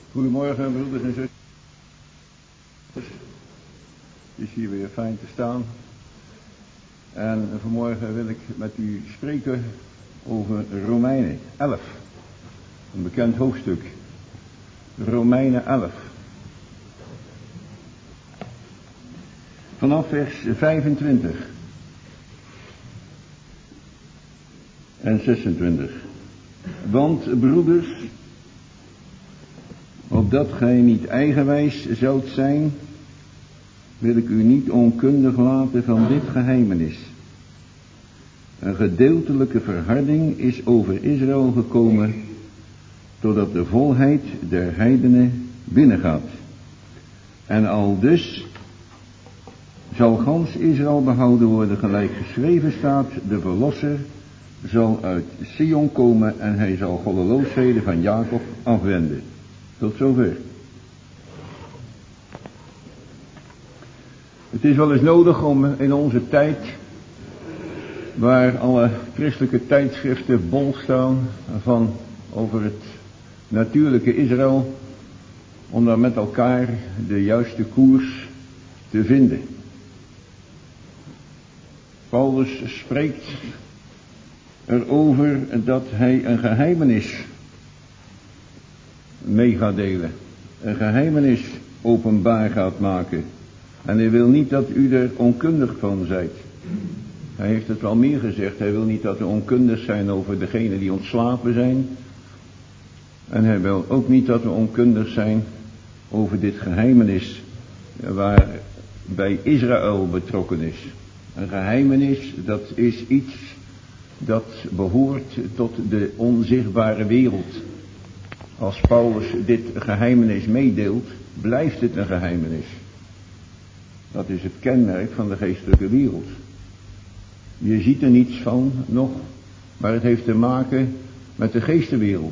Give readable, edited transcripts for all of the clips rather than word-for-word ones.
Goedemorgen, broeders en zusters. Het is hier weer fijn te staan. En vanmorgen wil ik met u spreken over Romeinen 11. Een bekend hoofdstuk. Romeinen 11. Vanaf vers 25 en 26. Want broeders, opdat gij niet eigenwijs zult zijn, wil ik u niet onkundig laten van dit geheimenis. Een gedeeltelijke verharding is over Israël gekomen, totdat de volheid der heidenen binnengaat. En aldus zal gans Israël behouden worden, gelijk geschreven staat, de verlosser zal uit Sion komen en hij zal goddeloosheden van Jacob afwenden. Tot zover. Het is wel eens nodig om in onze tijd, waar alle christelijke tijdschriften bol staan van over het natuurlijke Israël, om daar met elkaar de juiste koers te vinden. Paulus spreekt erover dat hij een geheimenis mee gaat delen. Een geheimenis openbaar gaat maken. En hij wil niet dat u er onkundig van zijt. Hij heeft het wel meer gezegd. Hij wil niet dat we onkundig zijn over degenen die ontslapen zijn. En hij wil ook niet dat we onkundig zijn over dit geheimenis waar bij Israël betrokken is. Een geheimenis, dat is iets dat behoort tot de onzichtbare wereld. Als Paulus dit geheimenis meedeelt, blijft het een geheimenis. Dat is het kenmerk van de geestelijke wereld. Je ziet er niets van nog, maar het heeft te maken met de geestenwereld.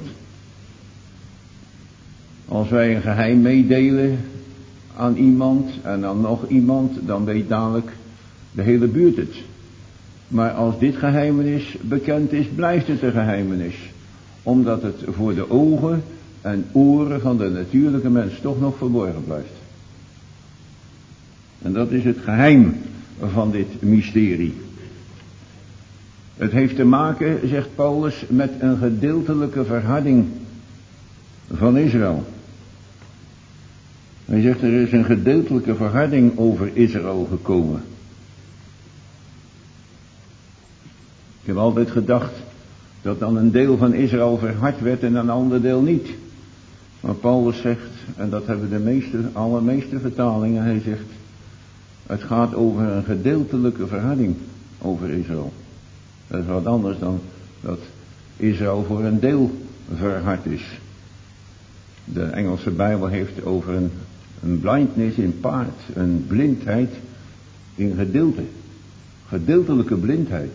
Als wij een geheim meedelen aan iemand en aan nog iemand, dan weet dadelijk de hele buurt het. Maar als dit geheimenis bekend is, blijft het een geheimenis. Omdat het voor de ogen en oren van de natuurlijke mens toch nog verborgen blijft. En dat is het geheim van dit mysterie. Het heeft te maken, zegt Paulus, met een gedeeltelijke verharding van Israël. Hij zegt, er is een gedeeltelijke verharding over Israël gekomen. Ik heb altijd gedacht dat dan een deel van Israël verhard werd en een ander deel niet. Maar Paulus zegt, en dat hebben de allermeeste vertalingen, hij zegt, het gaat over een gedeeltelijke verharding over Israël. Dat is wat anders dan dat Israël voor een deel verhard is. De Engelse Bijbel heeft over een blindness in part, een blindheid in gedeelte. Gedeeltelijke blindheid.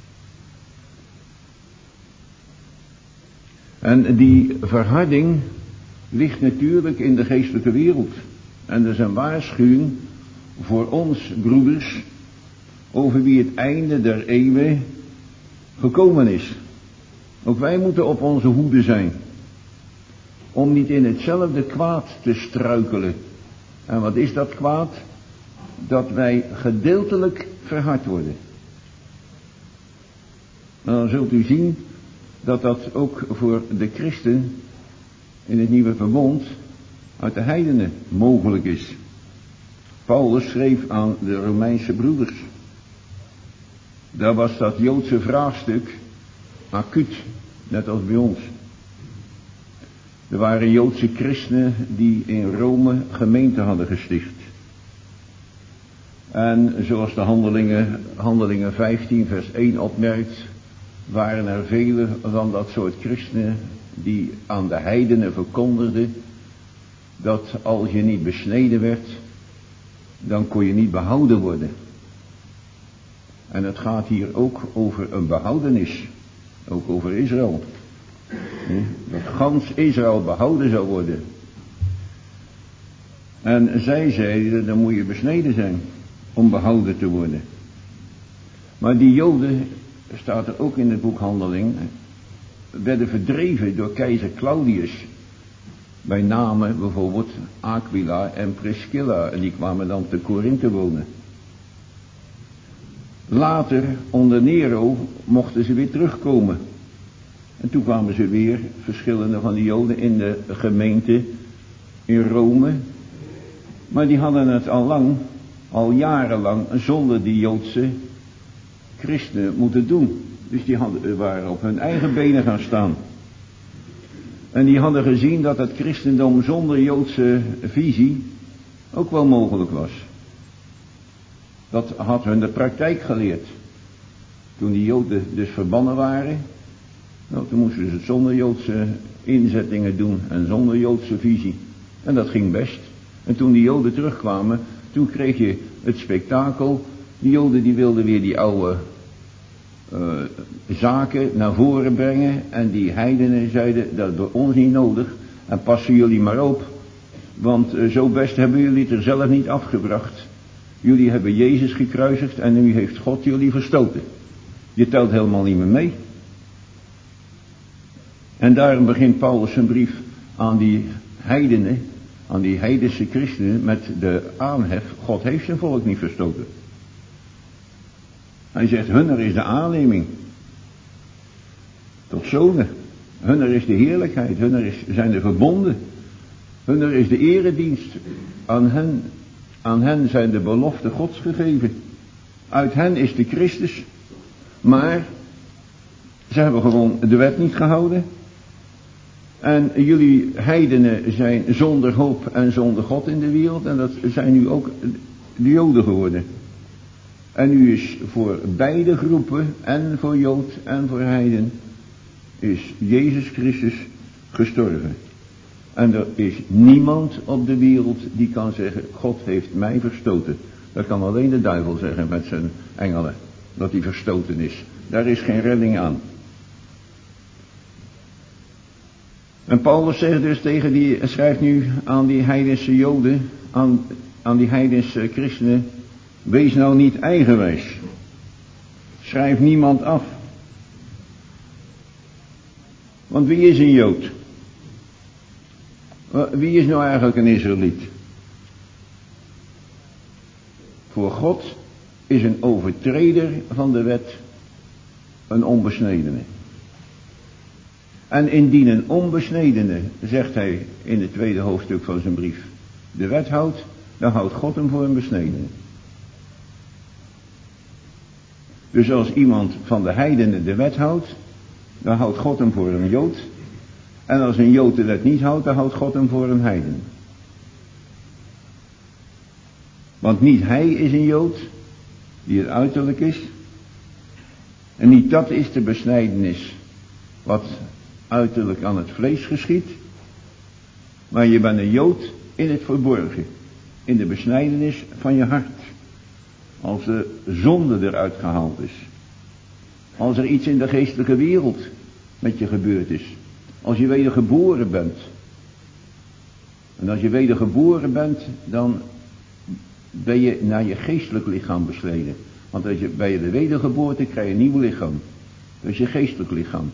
En die verharding ligt natuurlijk in de geestelijke wereld. En dat is een waarschuwing voor ons, broeders, over wie het einde der eeuwen gekomen is. Ook wij moeten op onze hoede zijn, om niet in hetzelfde kwaad te struikelen. En wat is dat kwaad? Dat wij gedeeltelijk verhard worden. En dan zult u zien dat dat ook voor de christen in het nieuwe verbond uit de heidenen mogelijk is. Paulus schreef aan de Romeinse broeders. Daar was dat Joodse vraagstuk acuut, net als bij ons. Er waren Joodse christenen die in Rome gemeente hadden gesticht. En zoals de handelingen 15 vers 1 opmerkt, waren er vele van dat soort christenen die aan de heidenen verkondigden dat als je niet besneden werd, dan kon je niet behouden worden. En het gaat hier ook over een behoudenis, ook over Israël. Dat gans Israël behouden zou worden. En zij zeiden, dan moet je besneden zijn om behouden te worden. Maar die Joden, staat er ook in het boek Handeling, werden verdreven door keizer Claudius. Bij name bijvoorbeeld Aquila en Priscilla. En die kwamen dan te Korinthe wonen. Later, onder Nero, mochten ze weer terugkomen. En toen kwamen ze weer, verschillende van die Joden, in de gemeente in Rome. Maar die hadden het al jarenlang, zonder die Joodse christenen moeten doen. Dus die waren op hun eigen benen gaan staan. En die hadden gezien dat het christendom zonder Joodse visie ook wel mogelijk was. Dat had hun de praktijk geleerd. Toen die Joden dus verbannen waren, nou, toen moesten ze het zonder Joodse inzettingen doen en zonder Joodse visie. En dat ging best. En toen die Joden terugkwamen, toen kreeg je het spektakel. Die Joden die wilden weer die oude zaken naar voren brengen. En die heidenen zeiden, dat is bij ons niet nodig. En passen jullie maar op. Want zo best hebben jullie het er zelf niet afgebracht. Jullie hebben Jezus gekruisigd en nu heeft God jullie verstoten. Je telt helemaal niet meer mee. En daarom begint Paulus zijn brief aan die heidenen, aan die heidense christenen, met de aanhef: God heeft zijn volk niet verstoten. Hij zegt, hunner is de aanneming tot zonen. Hunner is de heerlijkheid, hunner zijn de verbonden. Hunner is de eredienst. Aan hen zijn de beloften Gods gegeven. Uit hen is de Christus. Maar ze hebben gewoon de wet niet gehouden. En jullie heidenen zijn zonder hoop en zonder God in de wereld. En dat zijn nu ook de Joden geworden. En nu is voor beide groepen, en voor Jood en voor heiden, is Jezus Christus gestorven. En er is niemand op de wereld die kan zeggen, God heeft mij verstoten. Dat kan alleen de duivel zeggen met zijn engelen, dat hij verstoten is. Daar is geen redding aan. En Paulus zegt dus schrijft nu aan die heidense Joden, aan die heidense christenen: wees nou niet eigenwijs. Schrijf niemand af. Want wie is een Jood? Wie is nou eigenlijk een Israëliet? Voor God is een overtreder van de wet een onbesnedene. En indien een onbesnedene, zegt hij in het tweede hoofdstuk van zijn brief, de wet houdt, dan houdt God hem voor een besnedene. Dus als iemand van de heidenen de wet houdt, dan houdt God hem voor een Jood. En als een Jood de wet niet houdt, dan houdt God hem voor een heiden. Want niet hij is een Jood, die het uiterlijk is. En niet dat is de besnijdenis, wat uiterlijk aan het vlees geschiet. Maar je bent een Jood in het verborgen, in de besnijdenis van je hart. Als de zonde eruit gehaald is. Als er iets in de geestelijke wereld met je gebeurd is. Als je wedergeboren bent. En als je wedergeboren bent, dan ben je naar je geestelijk lichaam besleden. Want als je bij de wedergeboorte krijg je een nieuw lichaam. Dat is je geestelijk lichaam.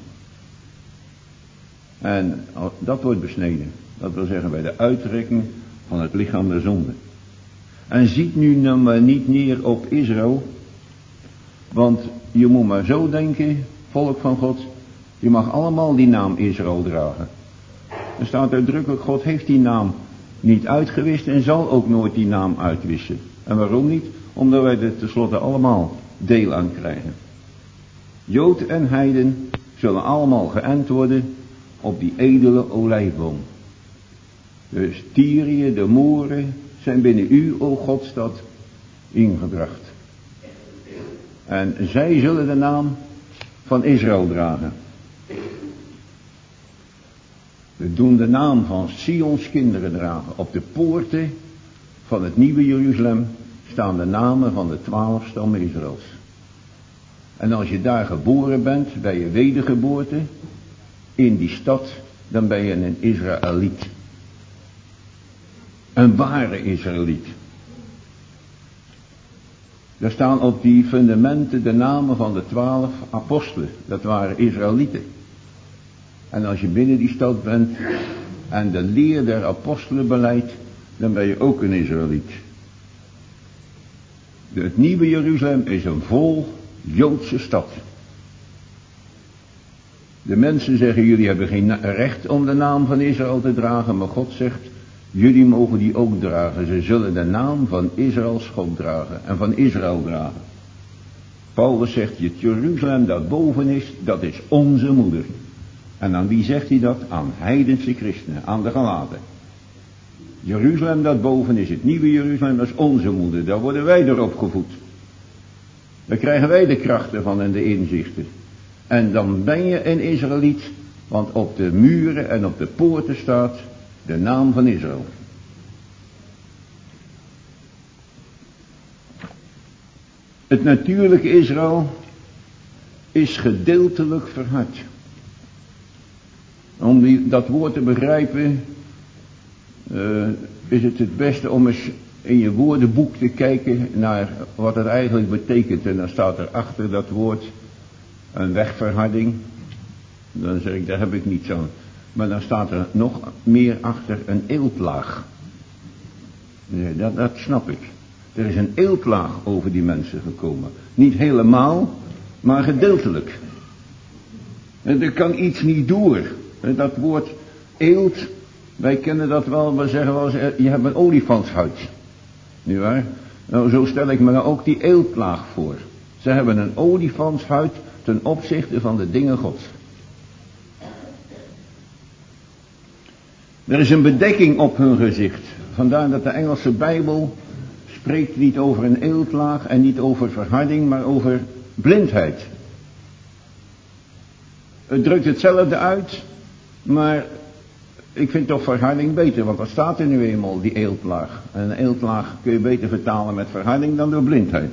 En dat wordt besneden. Dat wil zeggen bij de uittrekking van het lichaam der zonde. En ziet nu maar niet neer op Israël. Want je moet maar zo denken, volk van God. Je mag allemaal die naam Israël dragen. Er staat uitdrukkelijk, God heeft die naam niet uitgewist en zal ook nooit die naam uitwissen. En waarom niet? Omdat wij er tenslotte allemaal deel aan krijgen. Jood en heiden zullen allemaal geënt worden op die edele olijfboom. Dus Tyrië, de Moren zijn binnen u, o Godstad, ingebracht. En zij zullen de naam van Israël dragen. We doen de naam van Sions kinderen dragen. Op de poorten van het nieuwe Jeruzalem staan de namen van de 12 stammen Israëls. En als je daar geboren bent, bij je wedergeboorte, in die stad, dan ben je een Israëliet. Een ware Israëliet. Daar staan op die fundamenten de namen van de 12 apostelen. Dat waren Israëlieten. En als je binnen die stad bent, en de leer der apostelen beleidt, dan ben je ook een Israëliet. Het nieuwe Jeruzalem is een vol Joodse stad. De mensen zeggen, jullie hebben geen recht om de naam van Israël te dragen, maar God zegt, jullie mogen die ook dragen. Ze zullen de naam van Israëls God dragen en van Israël dragen. Paulus zegt, het Jeruzalem dat boven is, dat is onze moeder. En aan wie zegt hij dat? Aan heidense christenen, aan de Galaten. Jeruzalem dat boven is, het nieuwe Jeruzalem, dat is onze moeder. Daar worden wij door opgevoed. Daar krijgen wij de krachten van en de inzichten. En dan ben je een Israëliet, want op de muren en op de poorten staat de naam van Israël. Het natuurlijke Israël is gedeeltelijk verhard. Om dat woord te begrijpen, is het beste om eens in je woordenboek te kijken naar wat het eigenlijk betekent. En dan staat er achter dat woord een wegverharding. Dan zeg ik, daar heb ik niets aan. Maar dan staat er nog meer achter een eeltlaag. Nee, dat snap ik. Er is een eeltlaag over die mensen gekomen. Niet helemaal, maar gedeeltelijk. En er kan iets niet door. Dat woord eelt, wij kennen dat wel, we zeggen wel eens, je hebt een olifantshuid. Nietwaar? Nou, zo stel ik me dan ook die eeltlaag voor. Ze hebben een olifantshuid ten opzichte van de dingen Gods. Er is een bedekking op hun gezicht. Vandaar dat de Engelse Bijbel spreekt niet over een eeltlaag en niet over verharding, maar over blindheid. Het drukt hetzelfde uit, maar ik vind toch verharding beter, want dat staat er nu eenmaal, die eeltlaag. En een eeltlaag kun je beter vertalen met verharding dan door blindheid.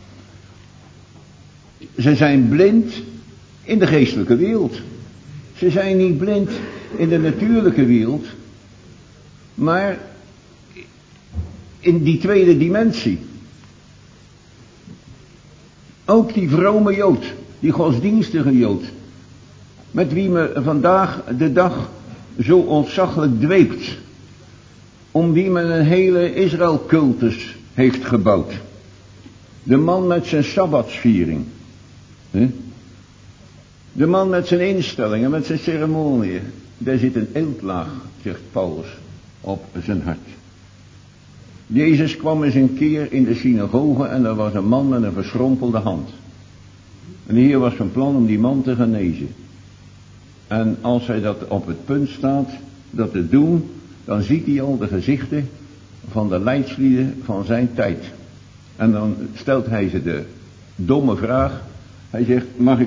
Ze zijn blind in de geestelijke wereld. Ze zijn niet blind in de natuurlijke wereld, maar in die tweede dimensie. Ook die vrome Jood, die godsdienstige Jood, met wie men vandaag de dag zo ontzaglijk dweept, om wie men een hele Israël-cultus heeft gebouwd. De man met zijn sabbatsviering. De man met zijn instellingen, met zijn ceremoniën. Daar zit een eeltlaag, zegt Paulus, op zijn hart. Jezus kwam eens een keer in de synagoge en er was een man met een verschrompelde hand. En de Heer was van plan om die man te genezen. En als hij dat op het punt staat, dat te doen, dan ziet hij al de gezichten van de leidslieden van zijn tijd. En dan stelt hij ze de domme vraag. Hij zegt, mag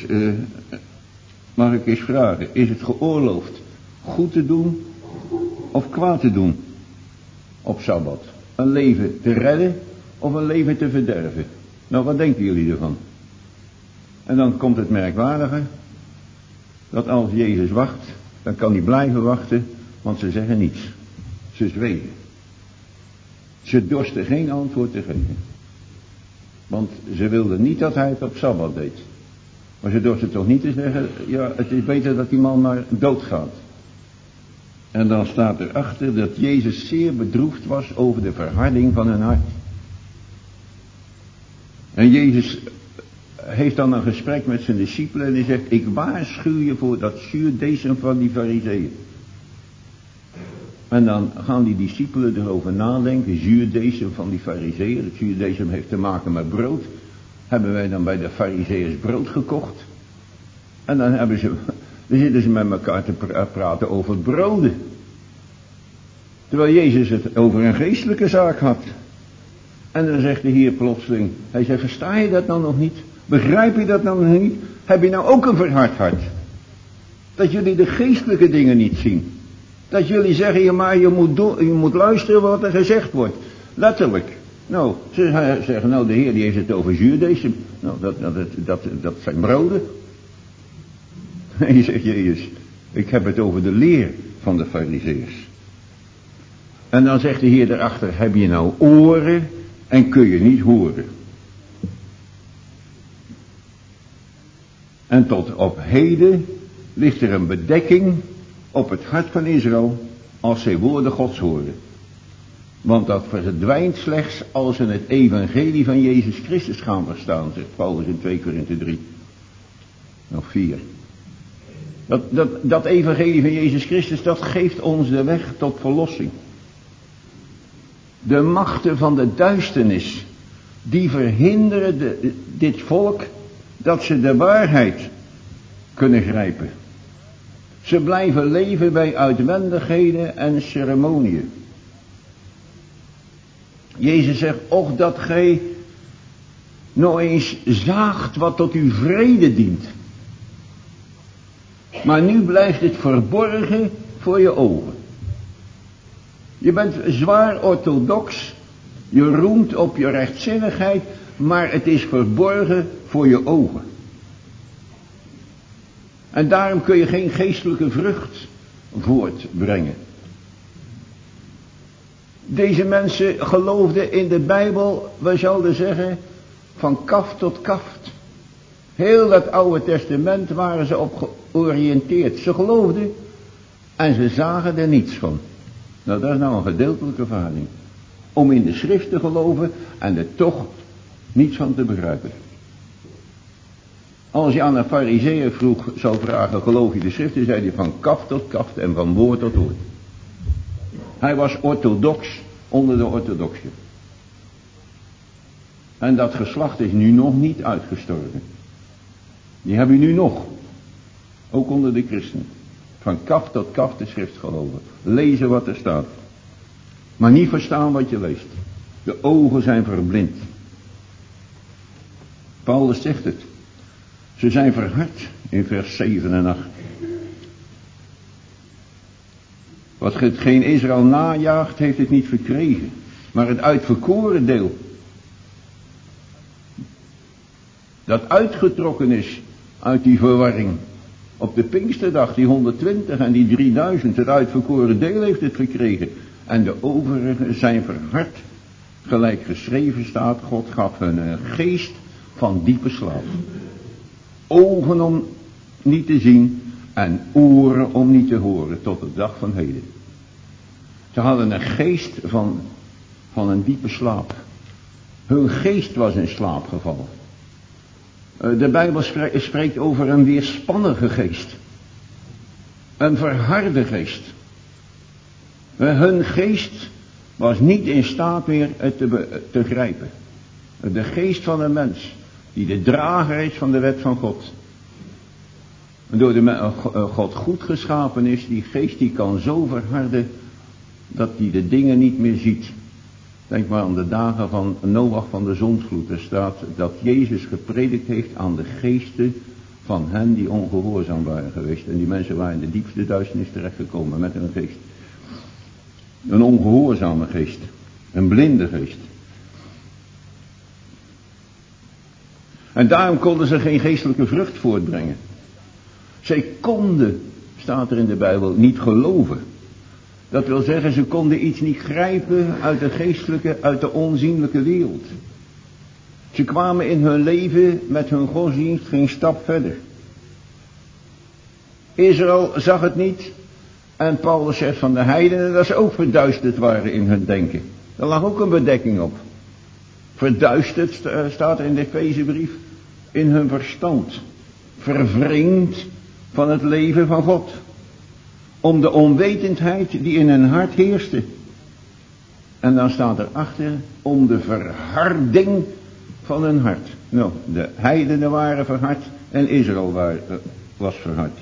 ik eens vragen, is het geoorloofd goed te doen of kwaad te doen op Sabbat? Een leven te redden of een leven te verderven? Nou, wat denken jullie ervan? En dan komt het merkwaardige, dat als Jezus wacht, dan kan hij blijven wachten, want ze zeggen niets. Ze zwegen. Ze dorsten geen antwoord te geven. Want ze wilden niet dat hij het op Sabbat deed. Maar ze dorsten toch niet te zeggen, ja, het is beter dat die man maar doodgaat. En dan staat erachter dat Jezus zeer bedroefd was over de verharding van hun hart. En Jezus heeft dan een gesprek met zijn discipelen en hij zegt, ik waarschuw je voor dat zuurdesem van die farizeeën. En dan gaan die discipelen erover nadenken, zuurdesem van die farizeeën. Het zuurdesem heeft te maken met brood. Hebben wij dan bij de farizeeërs brood gekocht? En dan zitten ze met elkaar te praten over broden. Terwijl Jezus het over een geestelijke zaak had. En dan zegt de Heer plotseling, hij zegt, versta je dat nou nog niet? Begrijp je dat nou nog niet? Heb je nou ook een verhard hart? Dat jullie de geestelijke dingen niet zien. Dat jullie zeggen, ja maar je moet luisteren wat er gezegd wordt. Letterlijk. Nou, ze zeggen, nou de Heer die heeft het over zuurdesem. Nou, dat zijn broden. En je zegt, Jezus, ik heb het over de leer van de farizeeërs. En dan zegt de Heer daarachter, heb je nou oren en kun je niet horen? En tot op heden ligt er een bedekking op het hart van Israël als zij woorden Gods horen. Want dat verdwijnt slechts als ze het evangelie van Jezus Christus gaan verstaan, zegt Paulus in 2 Korinthe 3. Nog 4. Dat evangelie van Jezus Christus, dat geeft ons de weg tot verlossing. De machten van de duisternis, die verhinderen dit volk dat ze de waarheid kunnen grijpen. Ze blijven leven bij uitwendigheden en ceremonieën. Jezus zegt, och dat gij nog eens zaagt wat tot uw vrede dient. Maar nu blijft het verborgen voor je ogen. Je bent zwaar orthodox, je roemt op je rechtzinnigheid, maar het is verborgen voor je ogen. En daarom kun je geen geestelijke vrucht voortbrengen. Deze mensen geloofden in de Bijbel, we zouden zeggen, van kaft tot kaft. Heel dat Oude Testament waren ze op georiënteerd. Ze geloofden en ze zagen er niets van. Nou, dat is nou een gedeeltelijke verhouding. Om in de schrift te geloven en er toch niets van te begrijpen. Als je aan een farizeeër vroeg zou vragen, geloof je de schrift? Dan zei hij van kaft tot kaft en van woord tot woord. Hij was orthodox onder de orthodoxen. En dat geslacht is nu nog niet uitgestorven. Die hebben nu nog. Ook onder de christenen. Van kaft tot kaft de schrift geloven. Lezen wat er staat. Maar niet verstaan wat je leest. De ogen zijn verblind. Paulus zegt het. Ze zijn verhard in vers 7 en 8. Wat hetgeen Israël najaagt, heeft het niet verkregen. Maar het uitverkoren deel. Dat uitgetrokken is uit die verwarring. Op de Pinksterdag, die 120 en die 3000, het uitverkoren deel heeft het verkregen. En de overigen zijn verhard. Gelijk geschreven staat, God gaf hun een geest van diepe slaap. Ogen om niet te zien en oren om niet te horen tot de dag van heden. Ze hadden een geest van een diepe slaap. Hun geest was in slaap gevallen. De Bijbel spreekt over een weerspannige geest. Een verharde geest. Hun geest was niet in staat meer het te grijpen. De geest van een mens, die de drager is van de wet van God. En door de God goed geschapen is, die geest die kan zo verharden dat hij de dingen niet meer ziet. Denk maar aan de dagen van Noach van de zondvloed. Er staat dat Jezus gepredikt heeft aan de geesten van hen die ongehoorzaam waren geweest. En die mensen waren in de diepste duisternis terechtgekomen met hun geest. Een ongehoorzame geest. Een blinde geest. En daarom konden ze geen geestelijke vrucht voortbrengen. Zij konden, staat er in de Bijbel, niet geloven. Dat wil zeggen, ze konden iets niet grijpen uit de geestelijke, uit de onzienlijke wereld. Ze kwamen in hun leven met hun godsdienst geen stap verder. Israël zag het niet. En Paulus zegt van de heidenen dat ze ook verduisterd waren in hun denken. Er lag ook een bedekking op. Verduisterd staat er in de Efezebrief in hun verstand. Vervreemd van het leven van God. Om de onwetendheid die in hun hart heerste. En dan staat erachter om de verharding van hun hart. Nou, de heidenen waren verhard en Israël was verhard.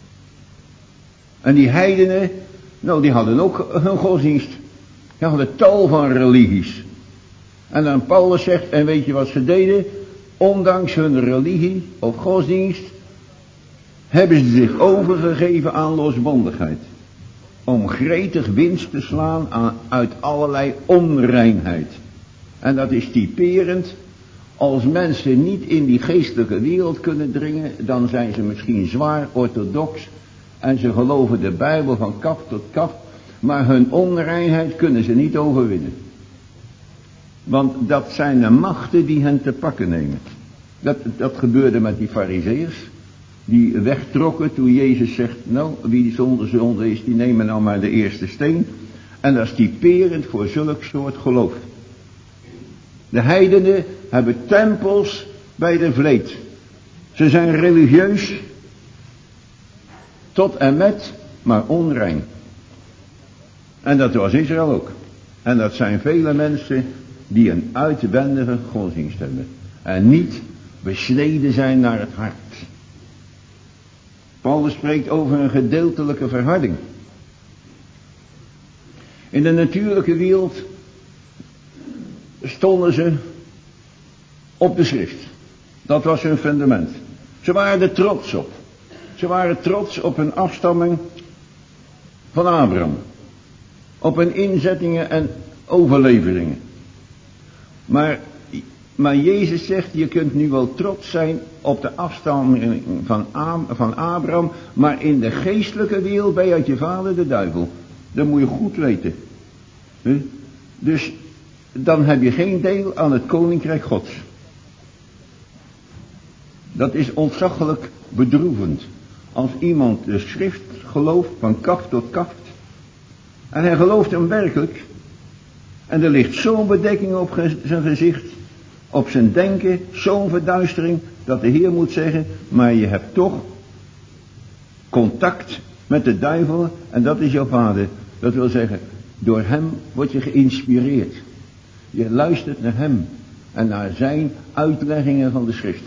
En die heidenen, nou die hadden ook hun godsdienst. Die hadden tal van religies. En dan Paulus zegt, en weet je wat ze deden? Ondanks hun religie of godsdienst hebben ze zich overgegeven aan losbandigheid. Om gretig winst te slaan uit allerlei onreinheid. En dat is typerend. Als mensen niet in die geestelijke wereld kunnen dringen, dan zijn ze misschien zwaar orthodox. En ze geloven de Bijbel van kaf tot kaf. Maar hun onreinheid kunnen ze niet overwinnen. Want dat zijn de machten die hen te pakken nemen. Dat gebeurde met die farizeeërs. die wegtrokken toen Jezus zegt, nou, wie zonder zonde is, die nemen nou maar de eerste steen. En dat is typerend voor zulk soort geloof. De heidenen hebben tempels bij de vleet. Ze zijn religieus tot en met, maar onrein. En dat was Israël ook. En dat zijn vele mensen die een uitwendige godsdienst hebben. En niet besneden zijn naar het hart. Paulus spreekt over een gedeeltelijke verharding. In de natuurlijke wereld stonden ze op de schrift. Dat was hun fundament. Ze waren er trots op. Ze waren trots op hun afstamming van Abraham. Op hun inzettingen en overleveringen. Maar Jezus zegt, je kunt nu wel trots zijn op de afstamming van Abraham, maar in de geestelijke wereld ben je uit je vader de duivel. Dat moet je goed weten. Dus dan heb je geen deel aan het koninkrijk Gods. Dat is ontzaglijk bedroevend. Als iemand de schrift gelooft van kaft tot kaft. En hij gelooft hem werkelijk. En er ligt zo'n bedekking op zijn gezicht. Op zijn denken, zo'n verduistering. Dat de Heer moet zeggen, maar je hebt toch contact met de duivel. En dat is jouw vader. Dat wil zeggen, door hem word je geïnspireerd. Je luistert naar hem. En naar zijn uitleggingen van de schrift.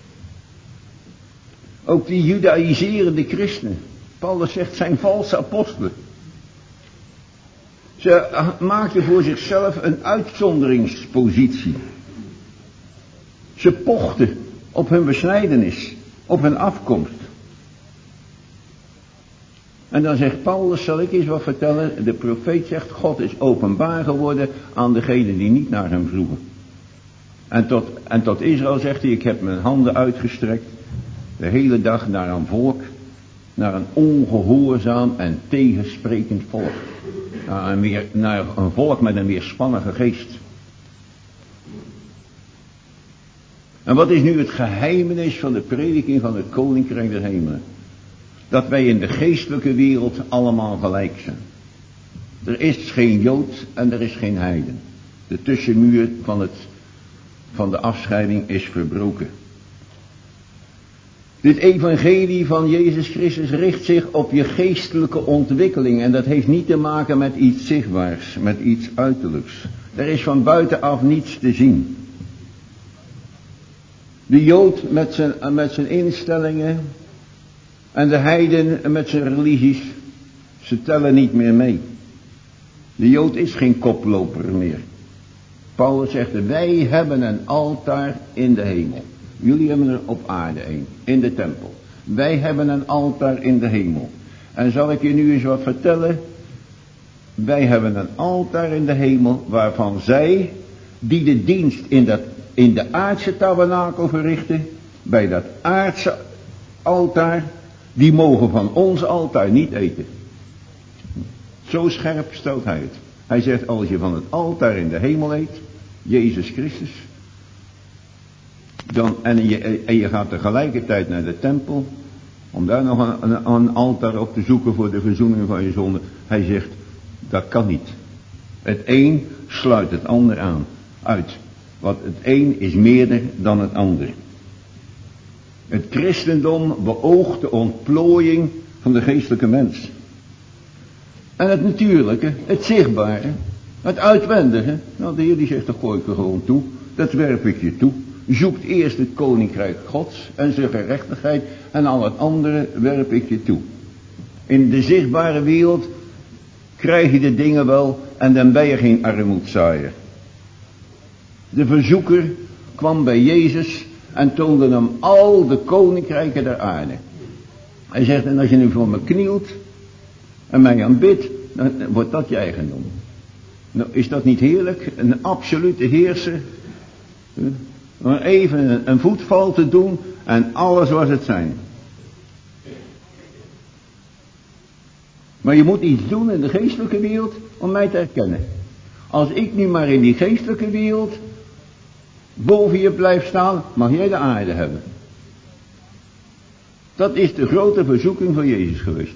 Ook die judaïserende christenen. Paulus zegt, zijn valse apostelen. Ze maakten voor zichzelf een uitzonderingspositie. Ze pochten op hun besnijdenis, op hun afkomst. En dan zegt Paulus, zal ik eens wat vertellen. De profeet zegt, God is openbaar geworden aan degenen die niet naar hem vroegen. En tot Israël zegt hij, ik heb mijn handen uitgestrekt. De hele dag naar een volk. Naar een ongehoorzaam en tegensprekend volk. Naar een volk met een weerspannige geest. En wat is nu het geheimenis van de prediking van het koninkrijk der hemelen? Dat wij in de geestelijke wereld allemaal gelijk zijn. Er is geen Jood en er is geen heiden. De tussenmuur van de afscheiding is verbroken. Dit evangelie van Jezus Christus richt zich op je geestelijke ontwikkeling. En dat heeft niet te maken met iets zichtbaars, met iets uiterlijks. Er is van buitenaf niets te zien. De Jood met zijn instellingen en de heiden met zijn religies, ze tellen niet meer mee. De Jood is geen koploper meer. Paulus zegt, wij hebben een altaar in de hemel. Jullie hebben er op aarde een, in de tempel. Wij hebben een altaar in de hemel. En zal ik je nu eens wat vertellen? Wij hebben een altaar in de hemel, waarvan zij, die de dienst in de aardse tabernakel verrichten, bij dat aardse altaar, die mogen van ons altaar niet eten. Zo scherp stelt hij het. Hij zegt, als je van het altaar in de hemel eet, Jezus Christus, en je gaat tegelijkertijd naar de tempel, om daar nog een altaar op te zoeken voor de verzoening van je zonde. Hij zegt, dat kan niet. Het een sluit het ander uit. Want het een is meerder dan het ander. Het christendom beoogt de ontplooiing van de geestelijke mens. En het natuurlijke, het zichtbare, het uitwendige, nou de Heer die zegt, dat gooi ik er gewoon toe, dat werp ik je toe. Zoekt eerst het koninkrijk Gods en zijn gerechtigheid en al het andere werp ik je toe. In de zichtbare wereld krijg je de dingen wel en dan ben je geen armoedzaaier. De verzoeker kwam bij Jezus en toonde hem al de koninkrijken der aarde. Hij zegt, en als je nu voor me knielt en mij aanbidt, dan wordt dat je eigendom. Nou, is dat niet heerlijk? Een absolute heerser. Om even een voetval te doen en alles was het zijn. Maar je moet iets doen in de geestelijke wereld om mij te herkennen. Als ik nu maar in die geestelijke wereld boven je blijf staan, mag jij de aarde hebben. Dat is de grote verzoeking van Jezus geweest.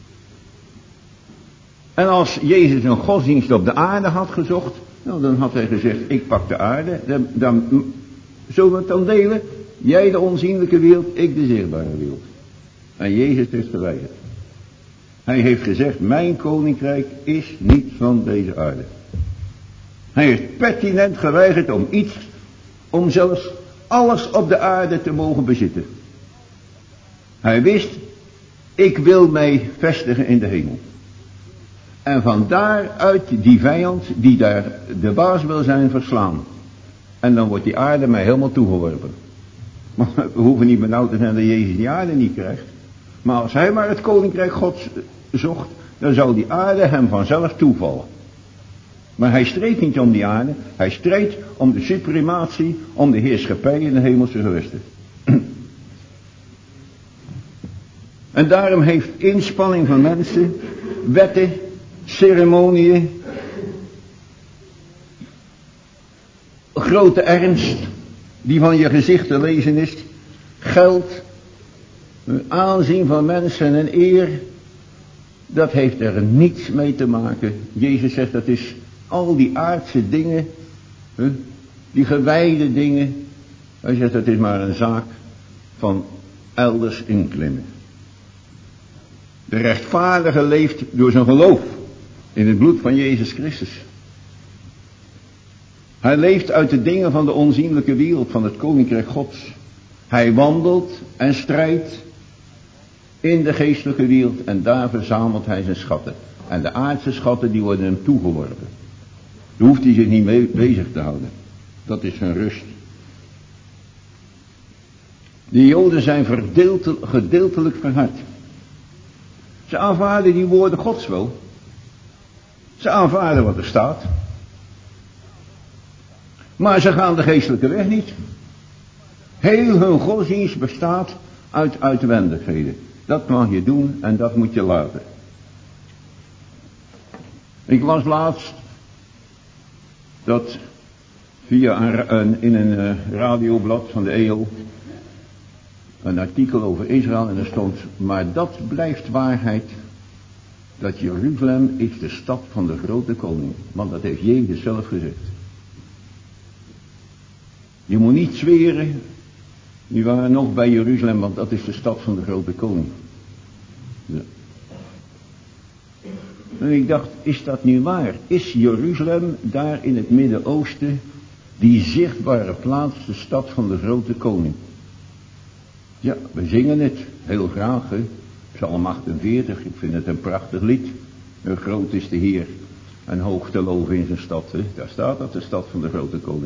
En als Jezus een godsdienst op de aarde had gezocht, nou, dan had hij gezegd, ik pak de aarde, dan zullen we het dan delen? Jij de onzienlijke wereld, ik de zichtbare wereld. En Jezus heeft geweigerd. Hij heeft gezegd, mijn koninkrijk is niet van deze aarde. Hij heeft pertinent geweigerd om zelfs alles op de aarde te mogen bezitten. Hij wist, ik wil mij vestigen in de hemel. En van daaruit die vijand die daar de baas wil zijn verslaan. En dan wordt die aarde mij helemaal toegeworpen. Maar we hoeven niet benauwd te zijn dat Jezus die aarde niet krijgt. Maar als hij maar het koninkrijk Gods zocht, dan zou die aarde hem vanzelf toevallen. Maar hij streed niet om die aarde, hij streed om de suprematie, om de heerschappij in de hemelse gewesten. En daarom heeft inspanning van mensen, wetten, ceremonieën, grote ernst, die van je gezicht te lezen is, geld, aanzien van mensen en eer, dat heeft er niets mee te maken. Jezus zegt, dat is al die aardse dingen, die gewijde dingen, hij zegt, dat is maar een zaak van elders inklimmen. De rechtvaardige leeft door zijn geloof in het bloed van Jezus Christus. Hij leeft uit de dingen van de onzienlijke wereld, van het koninkrijk Gods. Hij wandelt en strijdt in de geestelijke wereld en daar verzamelt hij zijn schatten. En de aardse schatten die worden hem toegeworpen. Daar hoeft hij zich niet mee bezig te houden. Dat is zijn rust. De Joden zijn gedeeltelijk verhard. Ze aanvaarden die woorden Gods wel. Ze aanvaarden wat er staat. Maar ze gaan de geestelijke weg niet. Heel hun godsdienst bestaat uit uitwendigheden. Dat mag je doen en dat moet je laten. Ik las laatst dat via in een radioblad van de EO een artikel over Israël en er stond, maar dat blijft waarheid, dat Jeruzalem is de stad van de grote koning. Want dat heeft Jezus zelf gezegd. Je moet niet zweren, die waren nog bij Jeruzalem, want dat is de stad van de grote koning. Ja. En ik dacht, is dat nu waar? Is Jeruzalem daar in het Midden-Oosten, die zichtbare plaats, de stad van de grote koning? Ja, we zingen het heel graag, hè. Psalm 48, ik vind het een prachtig lied. Groot is de Heer en hoog te loven in zijn stad, hè. Daar staat dat, de stad van de grote koning.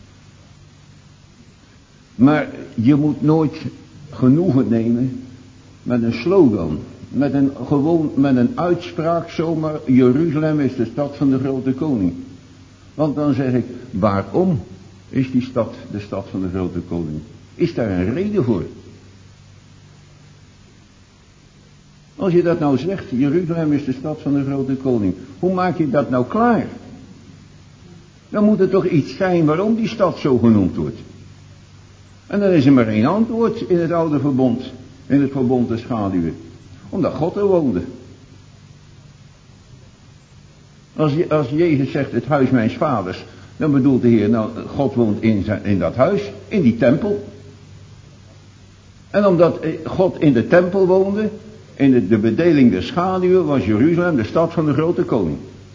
Maar je moet nooit genoegen nemen met een slogan, met een uitspraak zomaar, Jeruzalem is de stad van de grote koning. Want dan zeg ik, waarom is die stad de stad van de grote koning? Is daar een reden voor? Als je dat nou zegt, Jeruzalem is de stad van de grote koning, hoe maak je dat nou klaar? Dan moet er toch iets zijn waarom die stad zo genoemd wordt. En dan is er maar één antwoord in het oude verbond, in het verbond der schaduwen. Omdat God er woonde. Als Jezus zegt het huis mijns vaders, dan bedoelt de Heer, nou, God woont in dat huis, in die tempel. En omdat God in de tempel woonde, in de bedeling der schaduwen, was Jeruzalem de stad van de grote koning.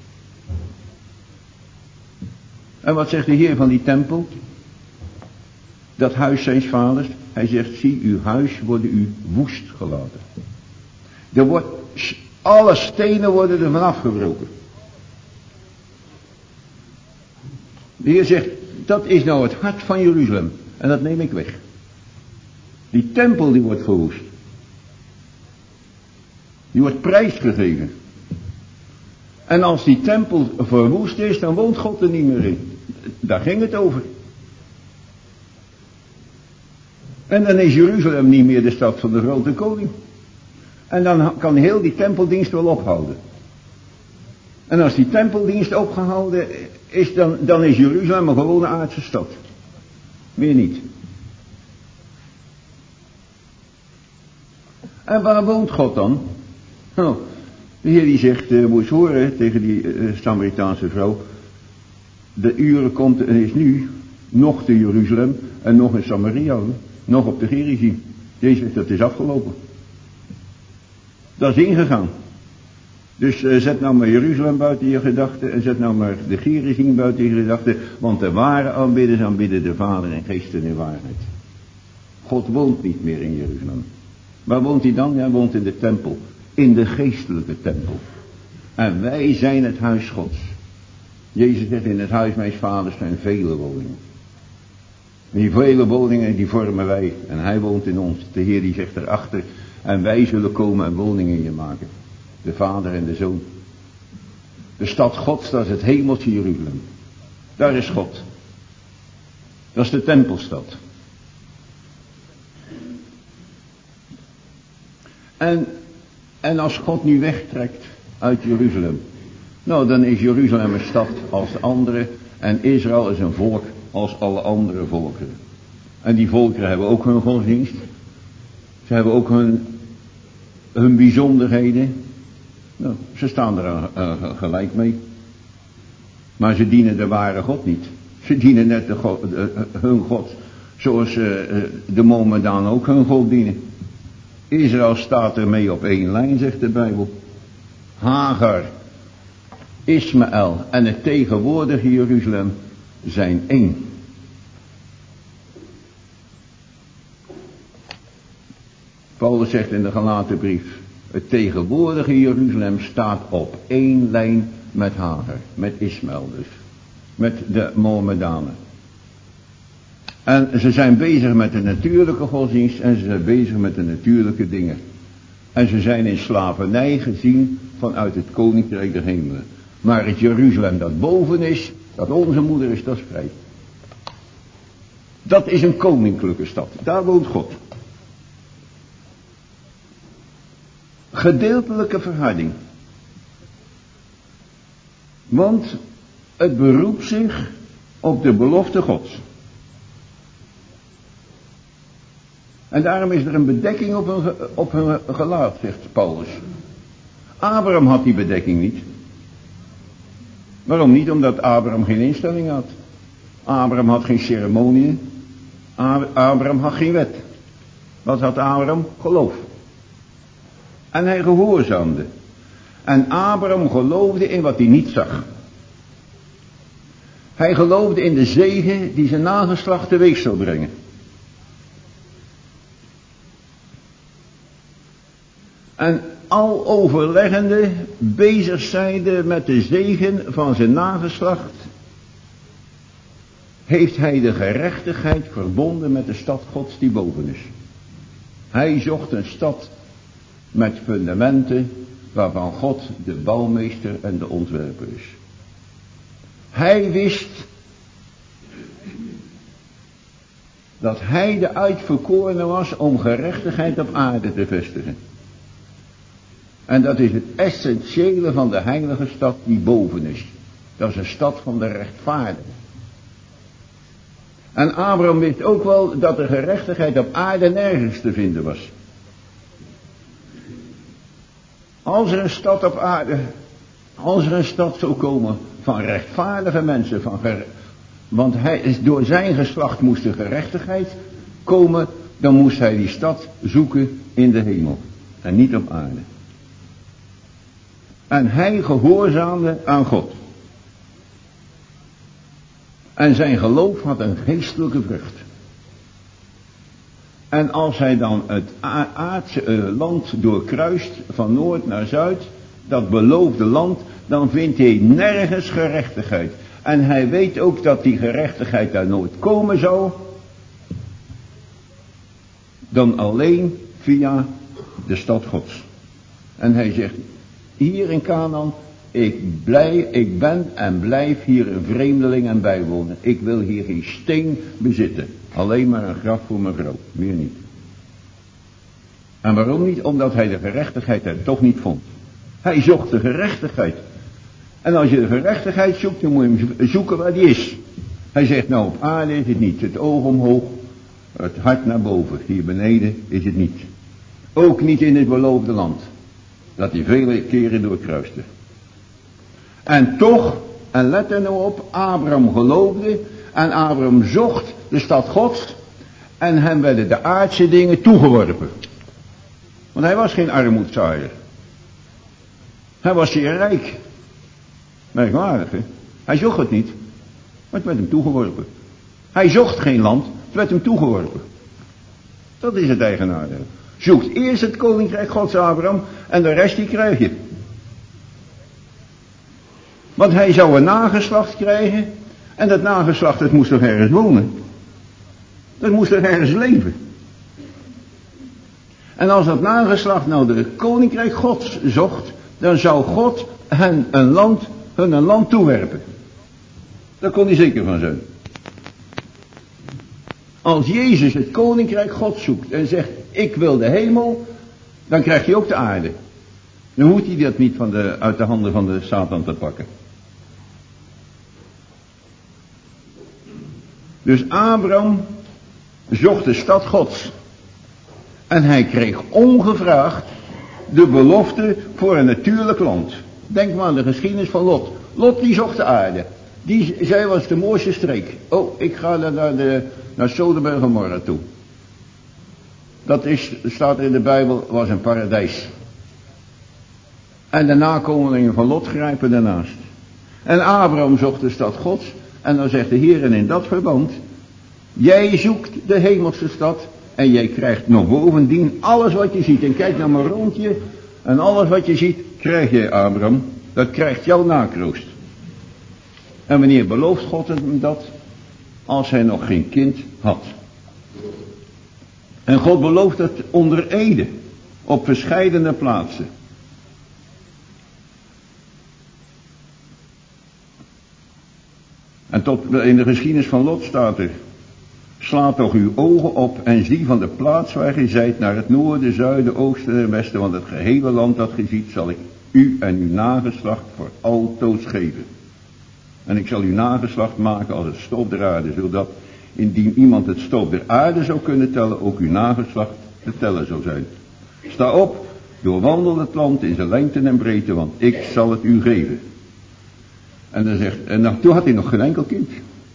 En wat zegt de Heer van die tempel? Dat huis zijns vaders, hij zegt, zie, uw huis worden u woest gelaten. Alle stenen worden er vanaf gebroken. De Heer zegt, dat is nou het hart van Jeruzalem. En dat neem ik weg. Die tempel die wordt verwoest. Die wordt prijsgegeven. En als die tempel verwoest is, dan woont God er niet meer in. Daar ging het over. En dan is Jeruzalem niet meer de stad van de grote koning. En dan kan heel die tempeldienst wel ophouden. En als die tempeldienst opgehouden is, dan is Jeruzalem een gewone aardse stad. Meer niet. En waar woont God dan? Nou, de Heer die zegt, moet je horen tegen die Samaritaanse vrouw. De uren komt en is nu, nog te Jeruzalem en nog in Samaria, nog op de Gerizim. Jezus zegt, dat is afgelopen. Dat is ingegaan. Dus zet nou maar Jeruzalem buiten je gedachten en zet nou maar de Gerizim buiten je gedachten, want de ware aanbidders aanbidden de Vader in geest en in waarheid. God woont niet meer in Jeruzalem. Waar woont hij dan? Hij woont in de tempel, in de geestelijke tempel. En wij zijn het huis Gods. Jezus zegt, in het huis mijn vaders zijn vele woningen. Die vele woningen die vormen wij en hij woont in ons. De Heer die zegt erachter, en wij zullen komen en woningen in je maken. De Vader en de Zoon. De stad Gods, dat is het hemeltje Jeruzalem. Daar is God. Dat is de tempelstad. En als God nu wegtrekt uit Jeruzalem, nou dan is Jeruzalem een stad als de andere en Israël is een volk als alle andere volkeren. En die volkeren hebben ook hun godsdienst. Ze hebben ook hun bijzonderheden. Nou, ze staan er gelijk mee. Maar ze dienen de ware God niet. Ze dienen net hun God zoals de Mohammedanen ook hun God dienen. Israël staat ermee op één lijn, zegt de Bijbel. Hagar, Ismaël en het tegenwoordige Jeruzalem zijn één. Paulus zegt in de Galatenbrief, het tegenwoordige Jeruzalem staat op één lijn met Hagar, met Ismaël dus, met de Mohammedanen. En ze zijn bezig met de natuurlijke godsdienst en ze zijn bezig met de natuurlijke dingen. En ze zijn in slavernij gezien vanuit het koninkrijk der hemelen. Maar het Jeruzalem dat boven is, dat onze moeder is, dat is vrij. Dat is een koninklijke stad, daar woont God. Gedeeltelijke verharding. Want het beroept zich op de belofte Gods. En daarom is er een bedekking op hun gelaat, zegt Paulus. Abraham had die bedekking niet. Waarom niet? Omdat Abraham geen instelling had. Abraham had geen ceremonie. Abraham had geen wet. Wat had Abraham? Geloof. En hij gehoorzaamde. En Abraham geloofde in wat hij niet zag. Hij geloofde in de zegen die zijn nageslacht teweeg zou brengen. En al overleggende, bezig zijnde met de zegen van zijn nageslacht, heeft hij de gerechtigheid verbonden met de stad Gods die boven is. Hij zocht een stad met fundamenten waarvan God de bouwmeester en de ontwerper is. Hij wist dat hij de uitverkorene was om gerechtigheid op aarde te vestigen. En dat is het essentiële van de heilige stad die boven is. Dat is een stad van de rechtvaardigen. En Abraham wist ook wel dat de gerechtigheid op aarde nergens te vinden was. Als er een stad op aarde, als er een stad zou komen van rechtvaardige mensen, want door zijn geslacht moest de gerechtigheid komen, dan moest hij die stad zoeken in de hemel en niet op aarde. En hij gehoorzaamde aan God. En zijn geloof had een geestelijke vrucht. En als hij dan het aardse land doorkruist van noord naar zuid, dat beloofde land, dan vindt hij nergens gerechtigheid. En hij weet ook dat die gerechtigheid daar nooit komen zou, dan alleen via de stad Gods. En hij zegt, hier in Kanaan, ik ben en blijf hier een vreemdeling en bijwoner. Ik wil hier geen steen bezitten. Alleen maar een graf voor mijn vrouw. Meer niet. En waarom niet? Omdat hij de gerechtigheid er toch niet vond. Hij zocht de gerechtigheid. En als je de gerechtigheid zoekt, dan moet je hem zoeken waar die is. Hij zegt, nou op aarde is het niet. Het oog omhoog, het hart naar boven. Hier beneden is het niet. Ook niet in het beloofde land. Dat hij vele keren doorkruiste. En toch, en let er nou op, Abraham geloofde en Abraham zocht de stad Gods en hem werden de aardse dingen toegeworpen. Want hij was geen armoedzaaier. Hij was zeer rijk. Merkwaardig, hè? Hij zocht het niet, maar het werd hem toegeworpen. Hij zocht geen land, het werd hem toegeworpen. Dat is het eigenaardige. Zoekt eerst het koninkrijk Gods, Abraham, en de rest die krijg je. Want hij zou een nageslacht krijgen, en dat nageslacht, het moest toch ergens wonen. Dat moest toch ergens leven. En als dat nageslacht nou de koninkrijk Gods zocht, dan zou God hun een land toewerpen. Daar kon hij zeker van zijn. Als Jezus het koninkrijk Gods zoekt en zegt, ik wil de hemel, dan krijgt hij ook de aarde. Dan hoeft hij dat niet uit de handen van de Satan te pakken. Dus Abraham zocht de stad Gods. En hij kreeg ongevraagd de belofte voor een natuurlijk land. Denk maar aan de geschiedenis van Lot. Lot die zocht de aarde. Zij was de mooiste streek. Oh, ik ga naar Sodom en Gomorra toe. Dat staat in de Bijbel, was een paradijs. En de nakomelingen van Lot grijpen daarnaast. En Abraham zocht de stad Gods. En dan zegt de Heer in dat verband, jij zoekt de hemelse stad en jij krijgt nog bovendien alles wat je ziet. En kijk nou maar rond je en alles wat je ziet krijg je, Abraham. Dat krijgt jouw nakroost. En wanneer belooft God hem dat? Als hij nog geen kind had. En God belooft het onder ede op verscheidene plaatsen. En tot in de geschiedenis van Lot staat er, sla toch uw ogen op en zie van de plaats waar gij zijt naar het noorden, zuiden, oosten en westen, want het gehele land dat gij ziet zal ik u en uw nageslacht voor altoos geven. En ik zal uw nageslacht maken als het stof der aarde, zodat indien iemand het stof der aarde zou kunnen tellen, ook uw nageslacht te tellen zou zijn. Sta op, doorwandel het land in zijn lengte en breedte, want ik zal het u geven. En toen had hij nog geen enkel kind.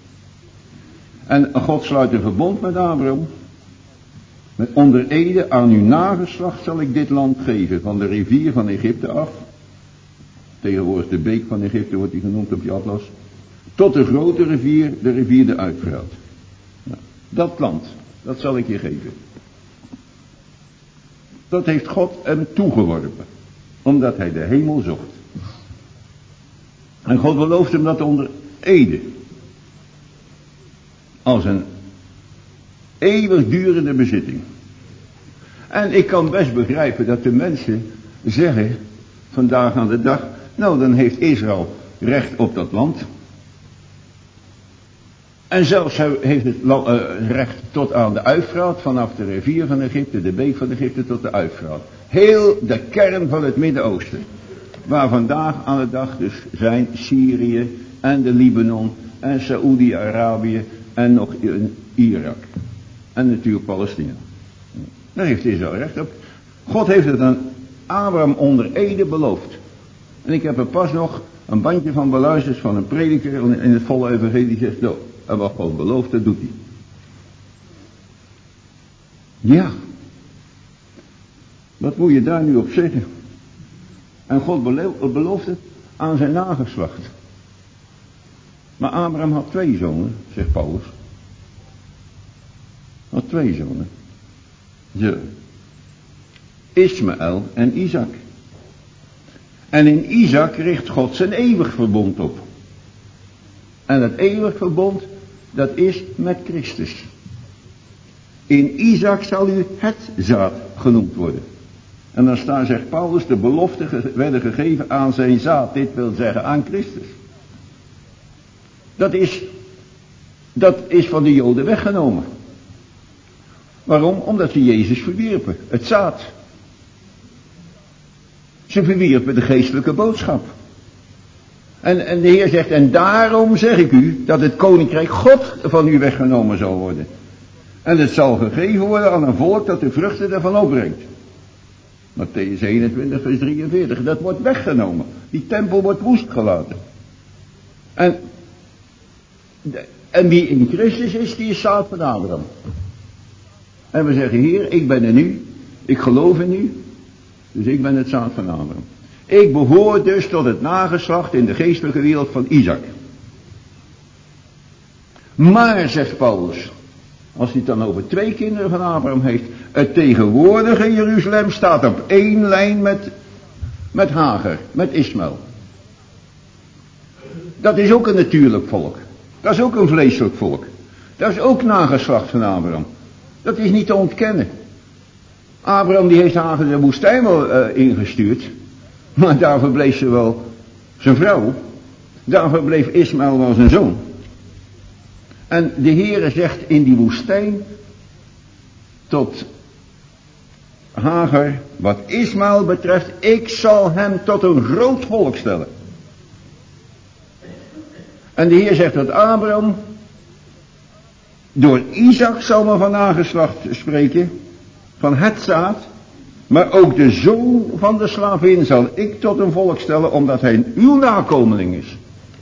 En God sluit een verbond met Abraham. Met onder ede, aan uw nageslacht zal ik dit land geven, van de rivier van Egypte af. Tegenwoordig de beek van Egypte wordt die genoemd op je atlas. Tot de grote rivier, de rivier de Uitvraat. Nou, dat land, dat zal ik je geven. Dat heeft God hem toegeworpen. Omdat hij de hemel zocht. En God belooft hem dat onder ede. Als een eeuwigdurende bezitting. En ik kan best begrijpen dat de mensen zeggen, vandaag aan de dag, nou dan heeft Israël recht op dat land. En zelfs heeft het recht tot aan de Uitvraat, vanaf de rivier van Egypte, de beek van Egypte tot de Uitvraat. Heel de kern van het Midden-Oosten. Waar vandaag aan de dag dus zijn Syrië en de Libanon en Saoedi-Arabië en nog Irak. En natuurlijk Palestina. Daar heeft Israël recht op. God heeft het aan Abraham onder ede beloofd. En ik heb er pas nog een bandje van beluisterd van een prediker in het volle evangelie die zegt, nou, en wat God belooft, dat doet hij. Ja. Wat moet je daar nu op zeggen? En God belooft het aan zijn nageslacht. Maar Abraham had 2 zonen, zegt Paulus. Had 2 zonen. Zo. Ismaël en Isaac. En in Isaac richt God zijn eeuwig verbond op. En dat eeuwig verbond, dat is met Christus. In Isaac zal u het zaad genoemd worden. En dan zegt Paulus, de beloften werden gegeven aan zijn zaad. Dit wil zeggen aan Christus. Dat is van de Joden weggenomen. Waarom? Omdat ze Jezus verwierpen. Het zaad. Ze verwierpen de geestelijke boodschap. En de Heer zegt, en daarom zeg ik u dat het koninkrijk God van u weggenomen zal worden. En het zal gegeven worden aan een volk dat de vruchten daarvan opbrengt. Matthäus 21 vers 43. Dat wordt weggenomen. Die tempel wordt woest gelaten. En wie in Christus is, die is zaad van Abraham. En we zeggen, Heer, ik ben in u. Ik geloof in u. Dus ik ben het zaad van Abraham. Ik behoor dus tot het nageslacht in de geestelijke wereld van Isaac. Maar, zegt Paulus, als hij het dan over 2 kinderen van Abraham heeft, het tegenwoordige Jeruzalem staat op 1 lijn met Hagar, met Ismaël. Dat is ook een natuurlijk volk. Dat is ook een vleeselijk volk. Dat is ook nageslacht van Abraham. Dat is niet te ontkennen. Abraham die heeft Hagar de woestijn wel ingestuurd. Maar daar verbleef ze wel zijn vrouw. Daar verbleef Ismaël wel zijn zoon. En de Heere zegt in die woestijn tot Hagar, wat Ismaël betreft, ik zal hem tot een groot volk stellen. En de Heer zegt tot Abraham, door Isaac zal men van nageslacht spreken, van het zaad, maar ook de zoon van de slavin zal ik tot een volk stellen, omdat hij uw nakomeling is.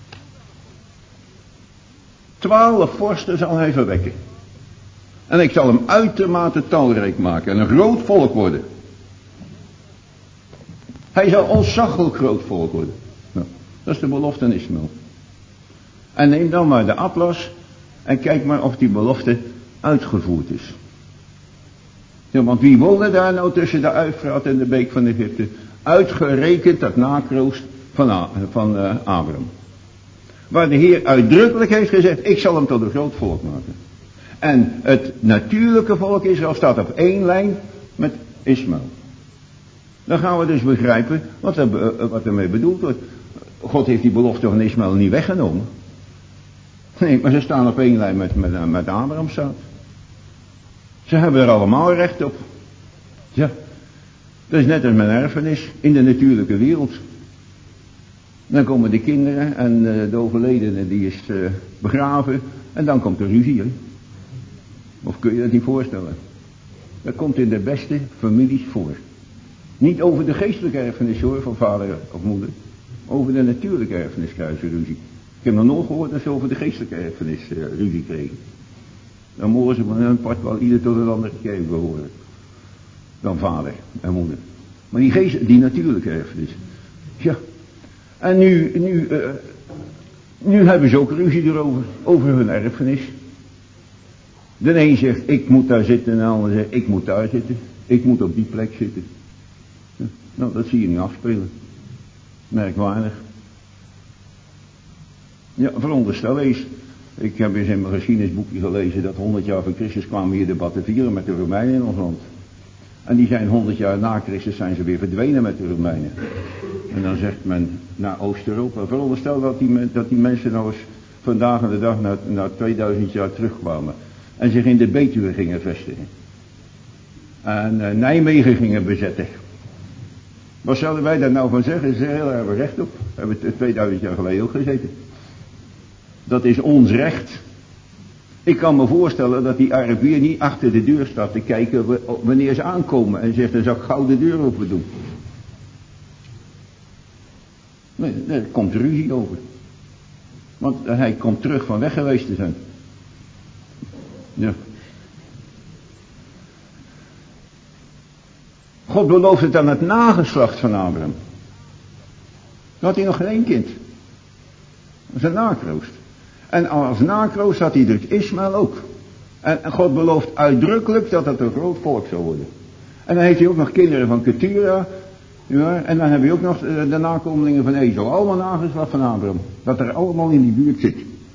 12 vorsten zal hij verwekken. En ik zal hem uitermate talrijk maken en een groot volk worden. Hij zal ontzaglijk groot volk worden. Nou, dat is de belofte aan Ismaël. En neem dan maar de atlas en kijk maar of die belofte uitgevoerd is. Ja, want wie woonde daar nou tussen de Uifraat en de beek van Egypte? Uitgerekend dat nakroost van Abraham. Waar de Heer uitdrukkelijk heeft gezegd, ik zal hem tot een groot volk maken. En het natuurlijke volk Israël staat op 1 lijn met Ismaël. Dan gaan we dus begrijpen wat ermee bedoeld wordt. God heeft die belofte van Ismaël niet weggenomen. Nee, maar ze staan op 1 lijn met Abraham's zaad. Ze hebben er allemaal recht op. Ja, dat is net als mijn erfenis in de natuurlijke wereld. Dan komen de kinderen en de overledene die is begraven en dan komt er ruzie. Hè? Of kun je dat niet voorstellen? Dat komt in de beste families voor. Niet over de geestelijke erfenis hoor, van vader of moeder. Over de natuurlijke erfenis krijgen ze ruzie. Ik heb nog nooit gehoord dat ze over de geestelijke erfenis ruzie kregen. Dan mogen ze van hun part wel ieder tot een andere kerk behoren. Dan vader en moeder. Maar die natuurlijke erfenis. Ja. En nu hebben ze ook ruzie erover. Over hun erfenis. De een zegt ik moet daar zitten en de ander zegt ik moet daar zitten. Ik moet op die plek zitten. Ja. Nou dat zie je nu afspelen. Merkwaardig. Ja, veronderstel eens. Ik heb eens in mijn geschiedenisboekje gelezen dat 100 jaar van Christus kwamen hier de Batavieren met de Romeinen in ons land. En die zijn 100 jaar na Christus zijn ze weer verdwenen met de Romeinen. En dan zegt men naar Oost-Europa. Veronderstel dat die mensen nou eens vandaag aan de dag naar 2000 jaar terugkwamen. En zich in de Betuwe gingen vestigen. En Nijmegen gingen bezetten. Wat zouden wij daar nou van zeggen? Ze zeggen, daar hebben we recht op. Hebben we 2000 jaar geleden ook gezeten. Dat is ons recht. Ik kan me voorstellen dat die Arabier niet achter de deur staat te kijken wanneer ze aankomen. En zegt, dan zou ik gauw de deur open doen. Nee, daar komt ruzie over. Want hij komt terug van weg geweest te zijn. Ja. God belooft het aan het nageslacht van Abraham. Dan had hij nog geen 1 kind. Dat is een nakroost. En als nakroost had hij dus Ismaël ook. En God belooft uitdrukkelijk dat het een groot volk zou worden. En dan heeft hij ook nog kinderen van Ketura. Ja, en dan heb je ook nog de nakomelingen van Ezel. Allemaal nageslacht van Abraham. Dat er allemaal in die buurt zit.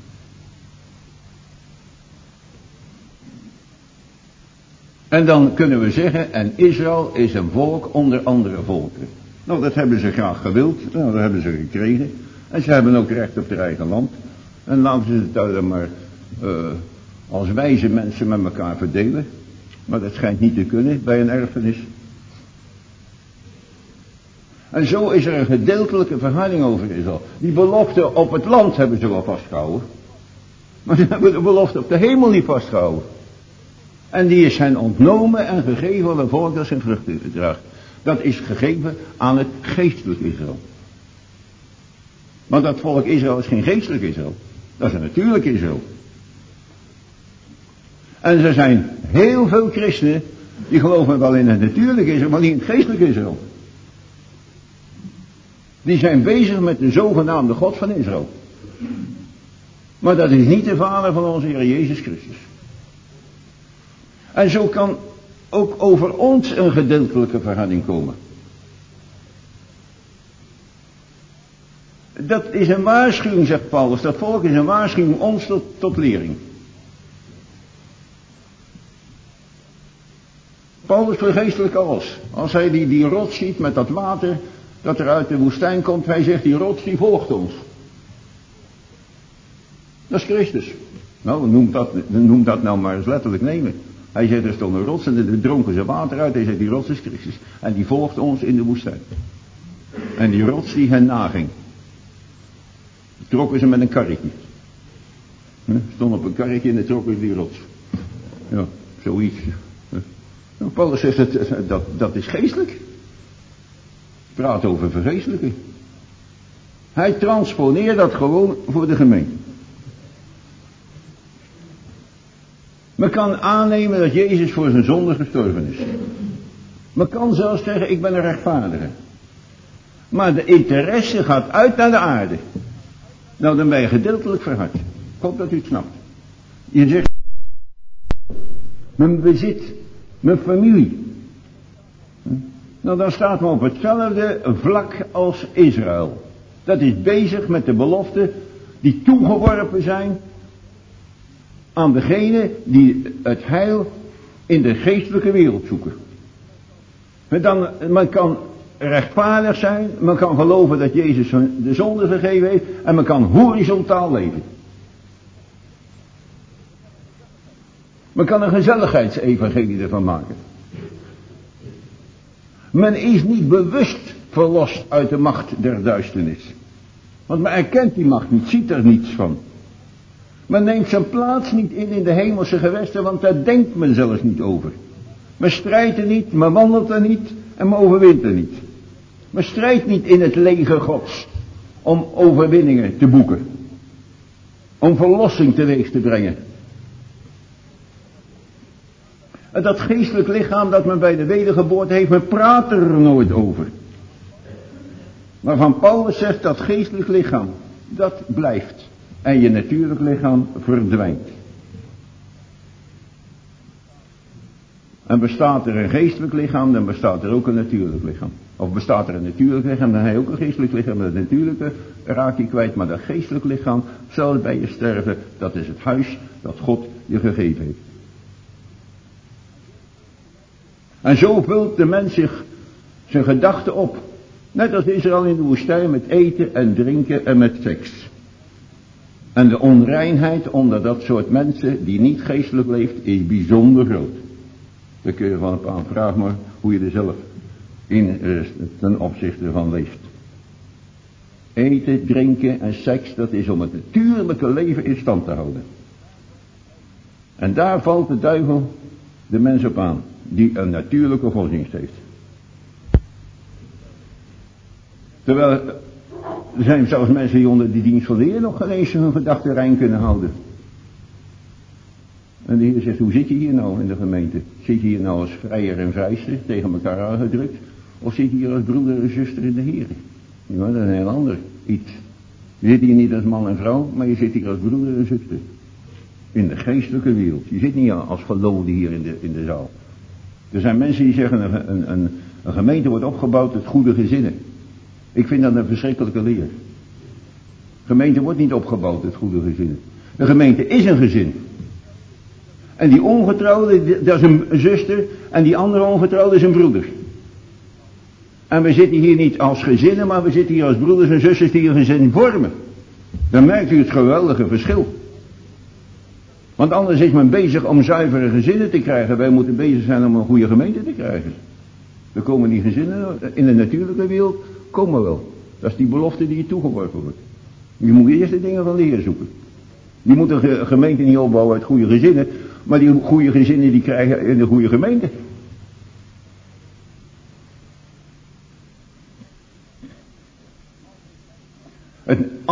En dan kunnen we zeggen, en Israël is een volk onder andere volken. Nou, dat hebben ze graag gewild. Nou, dat hebben ze gekregen. En ze hebben ook recht op hun eigen land. En laten ze het dan maar als wijze mensen met elkaar verdelen. Maar dat schijnt niet te kunnen bij een erfenis. En zo is er een gedeeltelijke verhouding over Israël. Die belofte op het land hebben ze wel vastgehouden. Maar ze hebben de belofte op de hemel niet vastgehouden. En die is hen ontnomen en gegeven aan een volk dat zijn vruchten draagt. Dat is gegeven aan het geestelijk Israël. Want dat volk Israël is geen geestelijk Israël. Dat is een natuurlijk Israël. En er zijn heel veel christenen die geloven wel in het natuurlijk Israël, maar niet in het geestelijk Israël. Die zijn bezig met de zogenaamde God van Israël. Maar dat is niet de Vader van onze Heer Jezus Christus. En zo kan ook over ons een gedeeltelijke verharding komen. Dat is een waarschuwing, zegt Paulus. Dat volk is een waarschuwing ons tot lering. Paulus vergeestelijk alles. Als hij die rots ziet met dat water dat er uit de woestijn komt, hij zegt die rots die volgt ons. Dat is Christus. Nou, noem dat nou maar eens letterlijk nemen. Hij zegt er stond een rots en er dronken ze water uit. Hij zegt die rots is Christus. En die volgt ons in de woestijn. En die rots die hen naging. Trokken ze met een karretje. Stond op een karretje en dan trokken ze die rots. Ja, zoiets. Paulus zegt dat is geestelijk. Praat over vergeestelijken. Hij transponeert dat gewoon voor de gemeente. Men kan aannemen dat Jezus voor zijn zonde gestorven is. Men kan zelfs zeggen, ik ben een rechtvaardige. Maar de interesse gaat uit naar de aarde. Nou, dan ben je gedeeltelijk verhard. Ik hoop dat u het snapt. Je zegt, mijn bezit, mijn familie. Nou, dan staat men op hetzelfde vlak als Israël. Dat is bezig met de beloften die toegeworpen zijn aan degenen die het heil in de geestelijke wereld zoeken. Men kan rechtvaardig zijn, men kan geloven dat Jezus de zonde vergeven heeft en men kan horizontaal leven. Men kan een gezelligheidsevangelie ervan maken. Men is niet bewust verlost uit de macht der duisternis. Want men erkent die macht niet, ziet er niets van. Men neemt zijn plaats niet in de hemelse gewesten, want daar denkt men zelfs niet over. Men strijdt er niet, men wandelt er niet en men overwint er niet. Men strijdt niet in het leger Gods om overwinningen te boeken. Om verlossing teweeg te brengen. En dat geestelijk lichaam dat men bij de wedergeboorte heeft, men praat er nooit over. Maar van Paulus zegt dat geestelijk lichaam, dat blijft. En je natuurlijk lichaam verdwijnt. En bestaat er een geestelijk lichaam, dan bestaat er ook een natuurlijk lichaam. Of bestaat er een natuurlijk lichaam, dan heb je ook een geestelijk lichaam. Dat natuurlijke raak je kwijt, maar dat geestelijk lichaam zal bij je sterven. Dat is het huis dat God je gegeven heeft. En zo vult de mens zich zijn gedachten op. Net als Israël in de woestijn met eten en drinken en met seks. En de onreinheid onder dat soort mensen die niet geestelijk leeft is bijzonder groot. Dan kun je van een paar vragen maar hoe je er zelf in ten opzichte van leeft. Eten, drinken en seks, dat is om het natuurlijke leven in stand te houden. En daar valt de duivel de mens op aan, die een natuurlijke godsdienst heeft. Terwijl er zijn zelfs mensen die onder die dienst van de Heer nog geen eens hun gedachten rein kunnen houden. En de Heer zegt, hoe zit je hier nou in de gemeente? Zit je hier nou als vrijer en vrijster tegen elkaar aangedrukt? Of zit je hier als broeder en zuster in de Heer? Ja, dat is een heel ander iets. Je zit hier niet als man en vrouw, maar je zit hier als broeder en zuster. In de geestelijke wereld. Je zit niet als verloofde hier in de zaal. Er zijn mensen die zeggen, een gemeente wordt opgebouwd uit goede gezinnen. Ik vind dat een verschrikkelijke leer. Gemeente wordt niet opgebouwd uit goede gezinnen. De gemeente is een gezin. En die ongetrouwde, dat is een zuster. En die andere ongetrouwde is een broeder. En we zitten hier niet als gezinnen, maar we zitten hier als broeders en zusters die een gezin vormen. Dan merkt u het geweldige verschil. Want anders is men bezig om zuivere gezinnen te krijgen. Wij moeten bezig zijn om een goede gemeente te krijgen. Er komen die gezinnen in de natuurlijke wereld, komen wel. Dat is die belofte die je toegeworpen wordt. Je moet eerst de dingen van de Heer zoeken. Je moet een gemeente niet opbouwen uit goede gezinnen, maar die goede gezinnen die krijgen in de goede gemeente.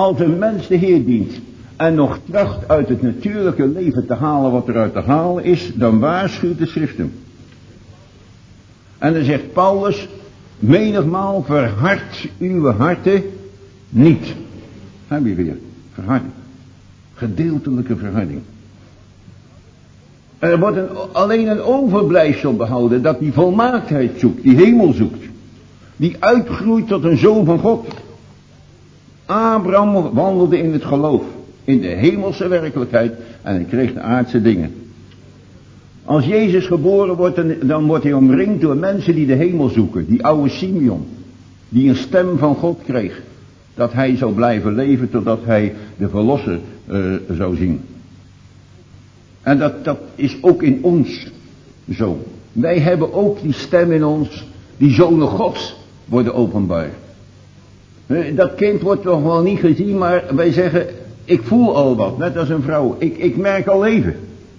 Als een mens de Heer dient en nog tracht uit het natuurlijke leven te halen wat eruit te halen is, dan waarschuwt de schrift hem. En dan zegt Paulus, menigmaal verhard uw harten niet. Heb je weer, verharding. Gedeeltelijke verharding. Er wordt alleen een overblijfsel behouden dat die volmaaktheid zoekt, die hemel zoekt. Die uitgroeit tot een zoon van God. Abraham wandelde in het geloof, in de hemelse werkelijkheid en hij kreeg de aardse dingen. Als Jezus geboren wordt, dan wordt hij omringd door mensen die de hemel zoeken. Die oude Simeon, die een stem van God kreeg. Dat hij zou blijven leven totdat hij de verlosser zou zien. En dat is ook in ons zo. Wij hebben ook die stem in ons, die zonen Gods worden openbaar. Dat kind wordt toch wel niet gezien, maar wij zeggen, ik voel al wat, net als een vrouw. Ik merk al leven.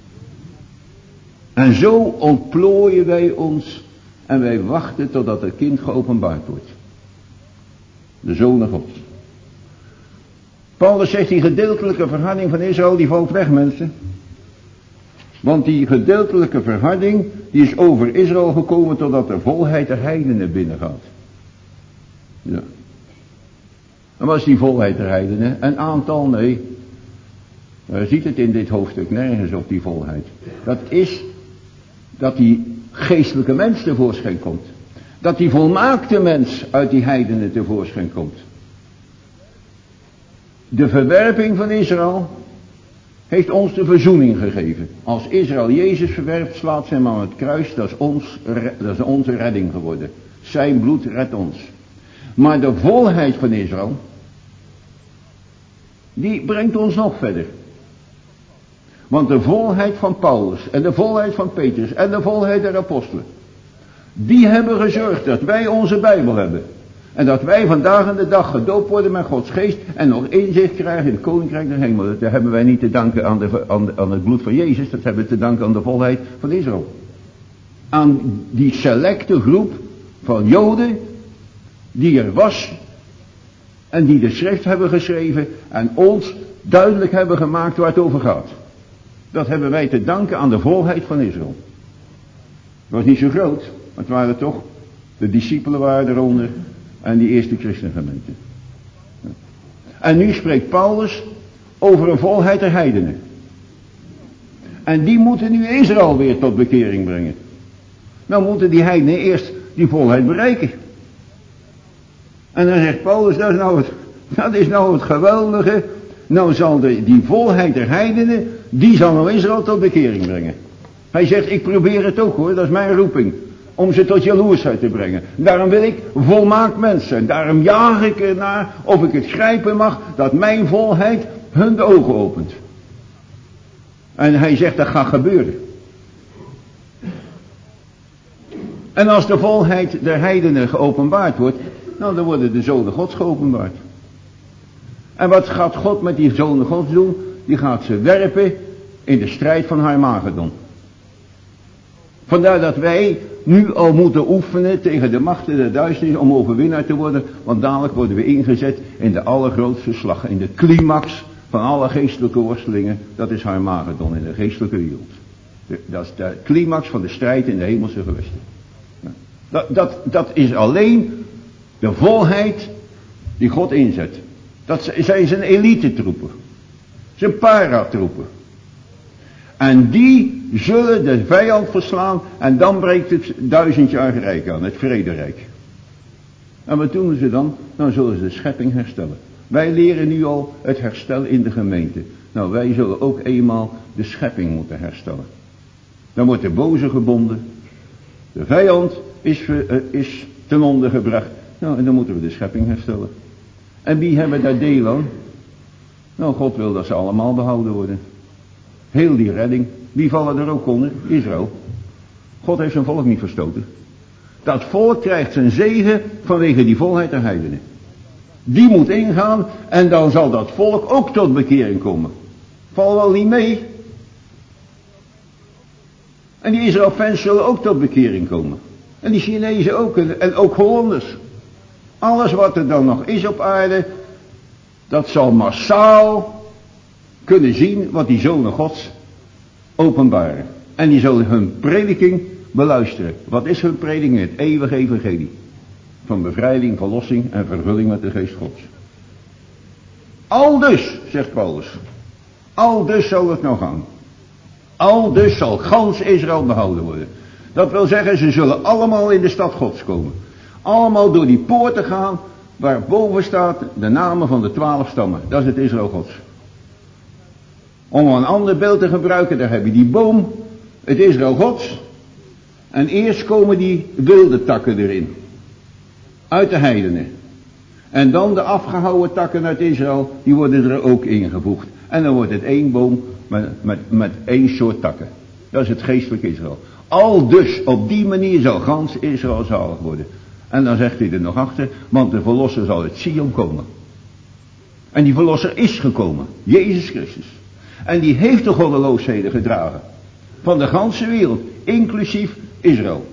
En zo ontplooien wij ons en wij wachten totdat het kind geopenbaard wordt. De zonen Gods. Paulus zegt, die gedeeltelijke verharding van Israël, die valt weg, mensen. Want die gedeeltelijke verharding, die is over Israël gekomen totdat de volheid der heidenen binnengaat. Ja. En wat is die volheid der heidenen? Een aantal? Nee. Je ziet het in dit hoofdstuk nergens op, die volheid. Dat is dat die geestelijke mens tevoorschijn komt. Dat die volmaakte mens uit die heidenen tevoorschijn komt. De verwerping van Israël heeft ons de verzoening gegeven. Als Israël Jezus verwerpt, slaat ze hem aan het kruis, dat is onze redding geworden. Zijn bloed redt ons. Maar de volheid van Israël, die brengt ons nog verder. Want de volheid van Paulus en de volheid van Petrus en de volheid der apostelen, die hebben gezorgd dat wij onze Bijbel hebben. En dat wij vandaag aan de dag gedoopt worden met Gods geest en nog inzicht krijgen in het koninkrijk der hemel. Dat hebben wij niet te danken aan het bloed van Jezus, dat hebben we te danken aan de volheid van Israël. Aan die selecte groep van Joden die er was en die de schrift hebben geschreven en ons duidelijk hebben gemaakt waar het over gaat. Dat hebben wij te danken aan de volheid van Israël. Het was niet zo groot, maar het waren toch, de discipelen waren eronder en die eerste christengemeente. En nu spreekt Paulus over een volheid der heidenen. En die moeten nu Israël weer tot bekering brengen. Nou moeten die heidenen eerst die volheid bereiken. En dan zegt Paulus, dat is nou het geweldige. Nou zal die volheid der heidenen, die zal nou Israël tot bekering brengen. Hij zegt, ik probeer het ook hoor, dat is mijn roeping. Om ze tot jaloersheid te brengen. Daarom wil ik volmaakt mens zijn. Daarom jaag ik ernaar of ik het grijpen mag dat mijn volheid hun de ogen opent. En hij zegt dat gaat gebeuren. En als de volheid der heidenen geopenbaard wordt, nou dan worden de zonen Gods geopenbaard. En wat gaat God met die zonen Gods doen? Die gaat ze werpen in de strijd van Harmagedon. Vandaar dat wij nu al moeten oefenen tegen de machten der duisternis om overwinnaar te worden. Want dadelijk worden we ingezet in de allergrootste slag. In de climax van alle geestelijke worstelingen. Dat is Harmagedon in de geestelijke wereld. Dat is de climax van de strijd in de hemelse gewesten. Dat is alleen de volheid die God inzet. Dat zijn zijn elite troepen. Zijn paratroepen. En die zullen de vijand verslaan en dan breekt het 1000-jarige rijk aan, het vrederijk. En wat doen ze dan? Dan zullen ze de schepping herstellen. Wij leren nu al het herstel in de gemeente. Nou, wij zullen ook eenmaal de schepping moeten herstellen. Dan wordt de boze gebonden. De vijand is ten onder gebracht. Nou, en dan moeten we de schepping herstellen. En wie hebben daar deel aan? Nou, God wil dat ze allemaal behouden worden. Heel die redding. Wie vallen er ook onder? Israël. God heeft zijn volk niet verstoten. Dat volk krijgt zijn zegen vanwege die volheid der heidenen. Die moet ingaan en dan zal dat volk ook tot bekering komen. Val wel niet mee. En die Israël-fans zullen ook tot bekering komen. En die Chinezen ook en ook Hollanders. Alles wat er dan nog is op aarde, dat zal massaal kunnen zien wat die zonen Gods openbaren. En die zullen hun prediking beluisteren. Wat is hun prediking? Het eeuwige evangelie. Van bevrijding, verlossing en vervulling met de geest Gods. Aldus, zegt Paulus. Aldus zal het nou gaan. Aldus zal gans Israël behouden worden. Dat wil zeggen, ze zullen allemaal in de stad Gods komen. Allemaal door die poorten gaan, waar boven staat de namen van de 12 stammen. Dat is het Israël Gods. Om een ander beeld te gebruiken, daar heb je die boom, het Israël Gods. En eerst komen die wilde takken erin. Uit de heidenen. En dan de afgehouwen takken uit Israël, die worden er ook ingevoegd. En dan wordt het één boom met één soort takken. Dat is het geestelijk Israël. Al dus op die manier zal gans Israël zalig worden. En dan zegt hij er nog achter, want de verlosser zal uit Sion komen. En die verlosser is gekomen, Jezus Christus. En die heeft de goddeloosheden gedragen. Van de ganse wereld, inclusief Israël.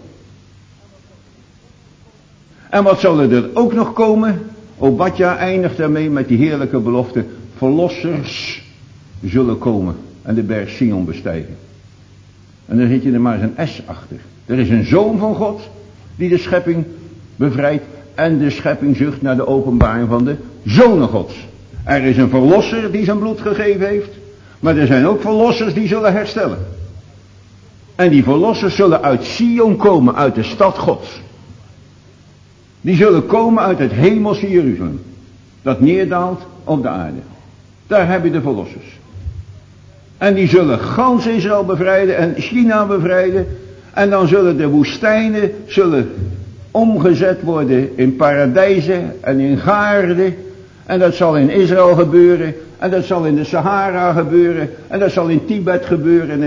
En wat zal er ook nog komen? Obadja eindigt daarmee met die heerlijke belofte. Verlossers zullen komen en de berg Sion bestijgen. En dan zit je er maar eens een S achter. Er is een zoon van God die de schepping bevrijdt. En de schepping zucht naar de openbaring van de zonen Gods. Er is een verlosser die zijn bloed gegeven heeft. Maar er zijn ook verlossers die zullen herstellen. En die verlossers zullen uit Sion komen, uit de stad Gods. Die zullen komen uit het hemelse Jeruzalem. Dat neerdaalt op de aarde. Daar heb je de verlossers. En die zullen gans Israël bevrijden en China bevrijden. En dan zullen de woestijnen omgezet worden in paradijzen en in gaarden. En dat zal in Israël gebeuren. En dat zal in de Sahara gebeuren. En dat zal in Tibet gebeuren.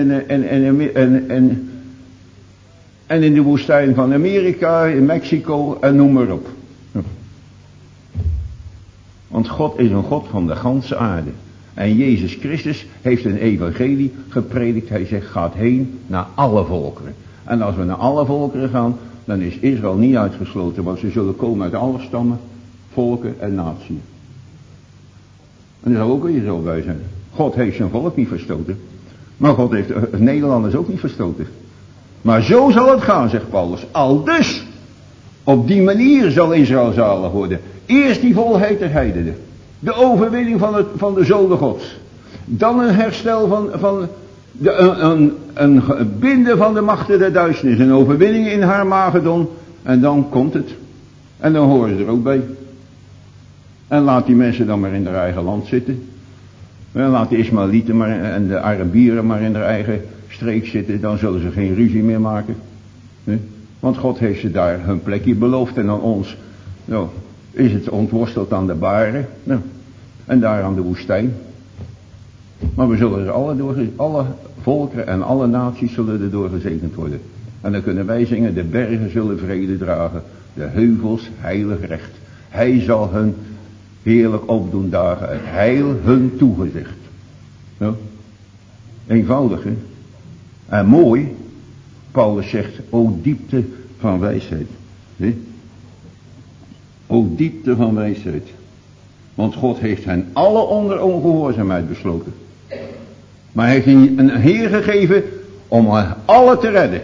En in de woestijn van Amerika, in Mexico en noem maar op. Want God is een God van de ganse aarde. En Jezus Christus heeft een evangelie gepredikt. Hij zegt, gaat heen naar alle volkeren. En als we naar alle volkeren gaan, dan is Israël niet uitgesloten. Want ze zullen komen uit alle stammen, volken en naties. En er zal ook Israël bij zijn. God heeft zijn volk niet verstoten. Maar God heeft de Nederlanders ook niet verstoten. Maar zo zal het gaan, zegt Paulus. Aldus, op die manier zal Israël zalig worden. Eerst die volheid der heidenen. De overwinning van de zonen Gods. Dan een herstel een binden van de machten der duisternis. Een overwinning in haar Magedon. En dan komt het. En dan horen ze er ook bij. En laat die mensen dan maar in hun eigen land zitten. En laat de Ismaëlieten en de Arabieren maar in hun eigen streek zitten. Dan zullen ze geen ruzie meer maken. Want God heeft ze daar hun plekje beloofd. En aan ons is het ontworsteld aan de baren. En daar aan de woestijn. Maar we zullen er alle volkeren en alle naties zullen er door gezegend worden. En dan kunnen wij zingen, de bergen zullen vrede dragen. De heuvels heilig recht. Hij zal hun heerlijk opdoen dagen. Het heil hun toegezegd. Eenvoudig, hè? En mooi. Paulus zegt, o diepte van wijsheid. O diepte van wijsheid. Want God heeft hen alle onder ongehoorzaamheid besloten. Maar hij heeft een Heer gegeven om alle te redden.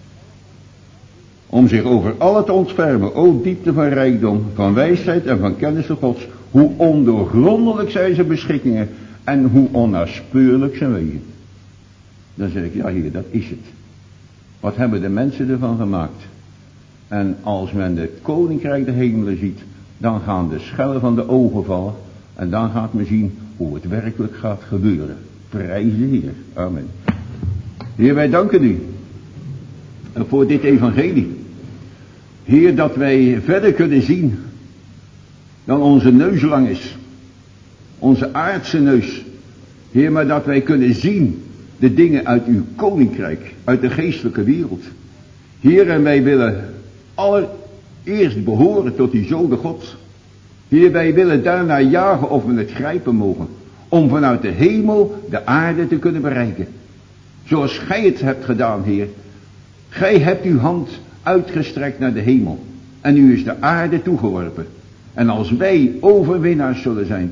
Om zich over alle te ontfermen. O diepte van rijkdom, van wijsheid en van kennis van Gods. Hoe ondoorgrondelijk zijn zijn beschikkingen. En hoe onnaspeurlijk zijn wegen. Dan zeg ik, ja Heer, dat is het. Wat hebben de mensen ervan gemaakt? En als men het koninkrijk der hemelen ziet, dan gaan de schellen van de ogen vallen. En dan gaat men zien hoe het werkelijk gaat gebeuren. Prijs de Heer. Amen. Heer, wij danken u voor dit evangelie. Heer, dat wij verder kunnen zien dan onze neus lang is. Onze aardse neus. Heer, maar dat wij kunnen zien de dingen uit uw koninkrijk, uit de geestelijke wereld. Heer, en wij willen allereerst behoren tot die zonen Gods. Heer, wij willen daarnaar jagen of we het grijpen mogen. Om vanuit de hemel de aarde te kunnen bereiken. Zoals gij het hebt gedaan, Heer. Gij hebt uw hand uitgestrekt naar de hemel. En u is de aarde toegeworpen. En als wij overwinnaars zullen zijn,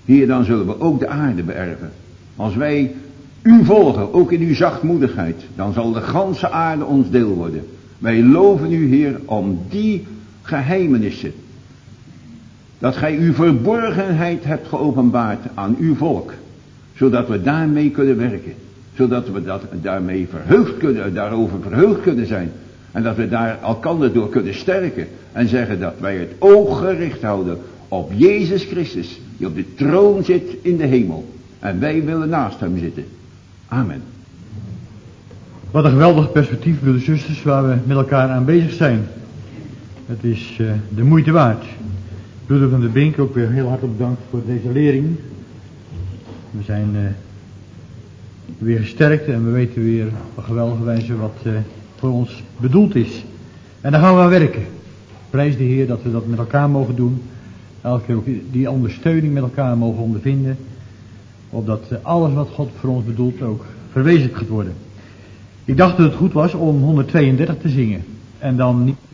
Heer, dan zullen we ook de aarde beërven. Als wij u volgen, ook in uw zachtmoedigheid, dan zal de ganse aarde ons deel worden. Wij loven u, Heer, om die geheimenissen, dat gij uw verborgenheid hebt geopenbaard aan uw volk, zodat we daarmee kunnen werken, zodat we daarover verheugd kunnen zijn, en dat we daar elkander door kunnen sterken en zeggen dat wij het oog gericht houden op Jezus Christus, die op de troon zit in de hemel, en wij willen naast hem zitten. Amen. Wat een geweldig perspectief, broeders en zusters, waar we met elkaar aan bezig zijn. Het is de moeite waard. Broeder van der Bink, ook weer heel hartelijk bedankt voor deze lering. We zijn weer gesterkt en we weten weer op geweldige wijze wat voor ons bedoeld is. En daar gaan we aan werken. Prijs de Heer dat we dat met elkaar mogen doen. Elke keer ook die ondersteuning met elkaar mogen ondervinden. Opdat alles wat God voor ons bedoelt ook verwezenlijkt gaat worden. Ik dacht dat het goed was om 132 te zingen. En dan niet...